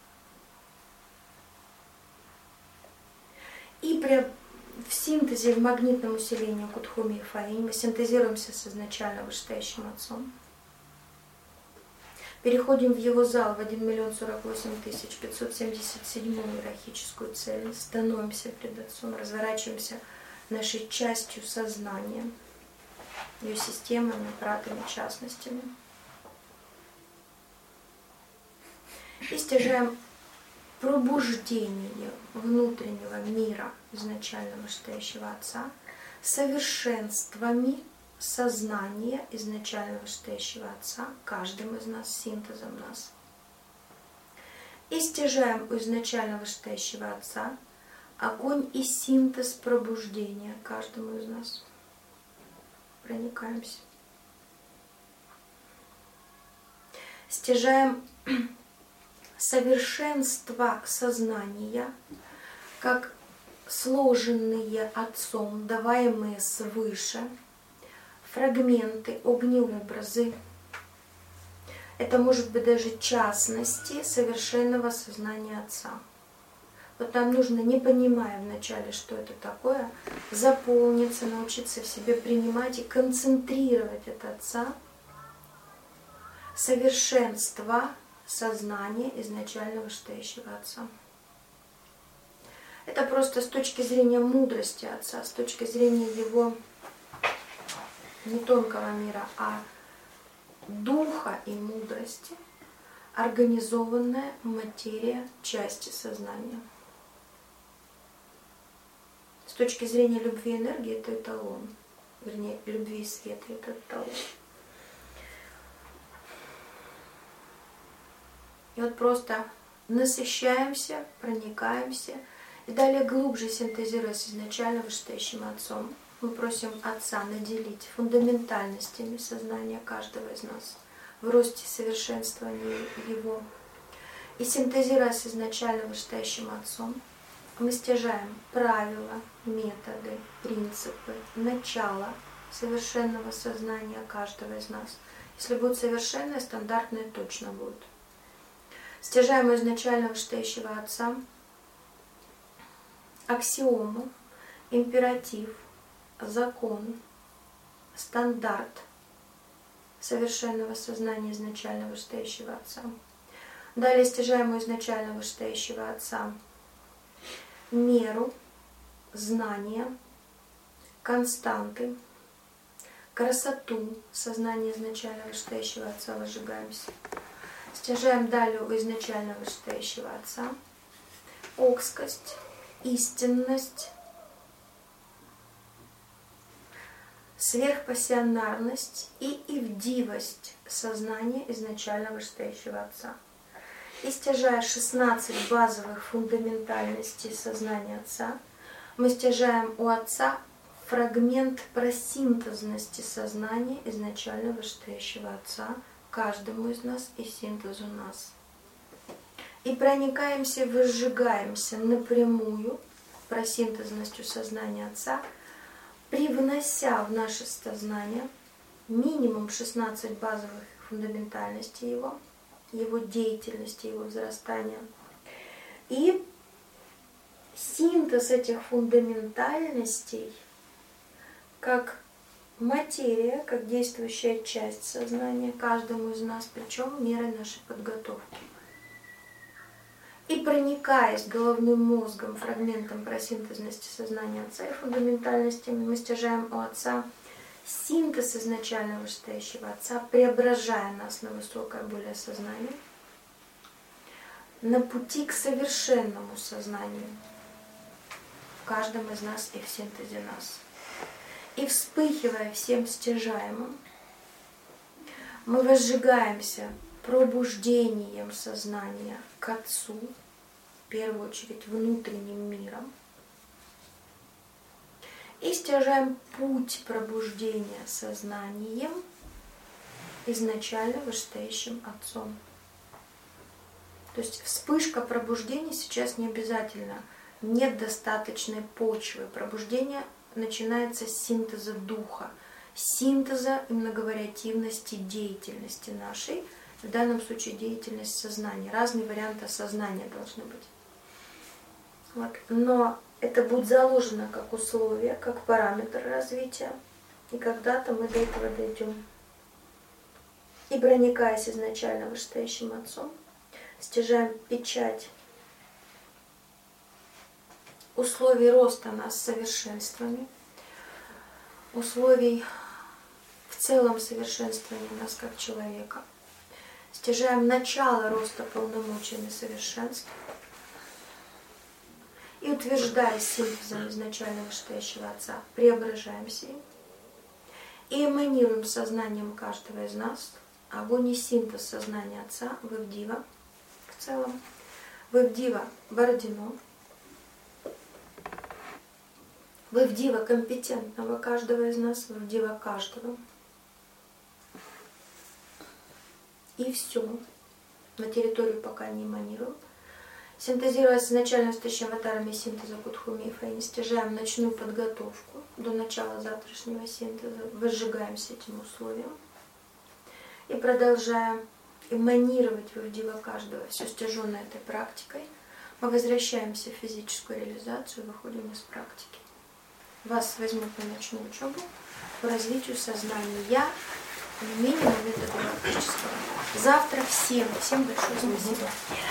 B: И в синтезе, в магнитном усилении Кутхуми и Фаин мы синтезируемся с изначально вышестоящим Отцом. Переходим в его зал в 1 048 577 иерархическую цельность, становимся пред Отцом, разворачиваемся нашей частью сознания, ее системами, пратами, частностями. И стяжаем пробуждение внутреннего мира изначально вышестоящего Отца совершенствами сознание изначально вышестоящего Отца, каждым из нас, синтезом нас. И стяжаем у изначально вышестоящего Отца огонь и синтез пробуждения каждому из нас. Проникаемся. Стяжаем совершенство сознания, как сложенные Отцом, даваемые свыше, фрагменты, огнеобразы. Это может быть даже частности совершенного сознания Отца. Вот нам нужно, не понимая вначале, что это такое, заполниться, научиться в себе принимать и концентрировать от Отца совершенство сознания изначально вышестоящего Отца. Это просто с точки зрения мудрости Отца, с точки зрения Его не тонкого мира, а духа и мудрости, организованная материя части сознания. С точки зрения любви и энергии это эталон, вернее, любви и света это эталон. И вот просто насыщаемся, проникаемся, и далее глубже синтезируясь изначально вышестоящим Отцом, мы просим Отца наделить фундаментальностями сознания каждого из нас в росте совершенствования Его. И синтезируясь изначально вышестоящим Отцом, мы стяжаем правила, методы, принципы, начало совершенного сознания каждого из нас. Если будет совершенное, стандартное точно будет. Стяжаем у изначально вышестоящего Отца аксиому, императив, закон, стандарт совершенного сознания изначально вышестоящего Отца. Далее стяжаем у изначально вышестоящего Отца меру, знания, константы, красоту сознания изначально вышестоящего Отца, возжигаемся. Стяжаем далее у изначально вышестоящего Отца окскость, истинность, сверхпассионарность и ивдивость сознания изначально вышестоящего Отца. И стяжая 16 базовых фундаментальностей сознания Отца, мы стяжаем у Отца фрагмент просинтезности сознания изначально вышестоящего Отца каждому из нас и синтезу нас. И проникаемся, возжигаемся напрямую просинтезностью сознания Отца, привнося в наше сознание минимум 16 базовых фундаментальностей его деятельности, его взрастания. И синтез этих фундаментальностей как материя, как действующая часть сознания каждому из нас, причем мерой нашей подготовки. И проникаясь головным мозгом, фрагментом просинтезности сознания Отца и фундаментальностями, мы стяжаем у Отца синтез изначально вышестоящего Отца, преображая нас на высокое более сознание, на пути к совершенному сознанию в каждом из нас и в синтезе нас. И вспыхивая всем стяжаемым, мы возжигаемся пробуждением сознания к Отцу, в первую очередь внутренним миром, и стяжаем путь пробуждения сознанием изначально вышестоящим Отцом. То есть вспышка пробуждения сейчас не обязательно. Нет достаточной почвы. Пробуждение начинается с синтеза духа, синтеза и многовариативности деятельности нашей, в данном случае деятельность сознания. Разные варианты сознания должны быть. Вот. Но это будет заложено как условие, как параметр развития. И когда-то мы до этого дойдем. И проникаясь изначально вышестоящим Отцом, стяжаем печать условий роста нас совершенствами, условий в целом совершенствования нас как человека. Стяжаем начало роста полномочиями совершенства. И утверждая синтезом изначально вышестоящего Отца, преображаемся им. И эманируем сознанием каждого из нас огонь и синтез сознания Отца в Ивдива в целом, в Ивдива Бородино, в Ивдива компетентного каждого из нас, в Ивдива каждого. И все. На территорию пока не эманируем. Синтезируя с изначально выстающим аватарами синтеза Кутхуми и Фейни, стяжаем ночную подготовку до начала завтрашнего синтеза, возжигаемся этим условием и продолжаем эманировать в Ивдива каждого, все стяженное этой практикой. Мы возвращаемся в физическую реализацию, выходим из практики. Вас возьмут на ночную учебу по развитию сознания минимум метода практического. Завтра всем большое спасибо.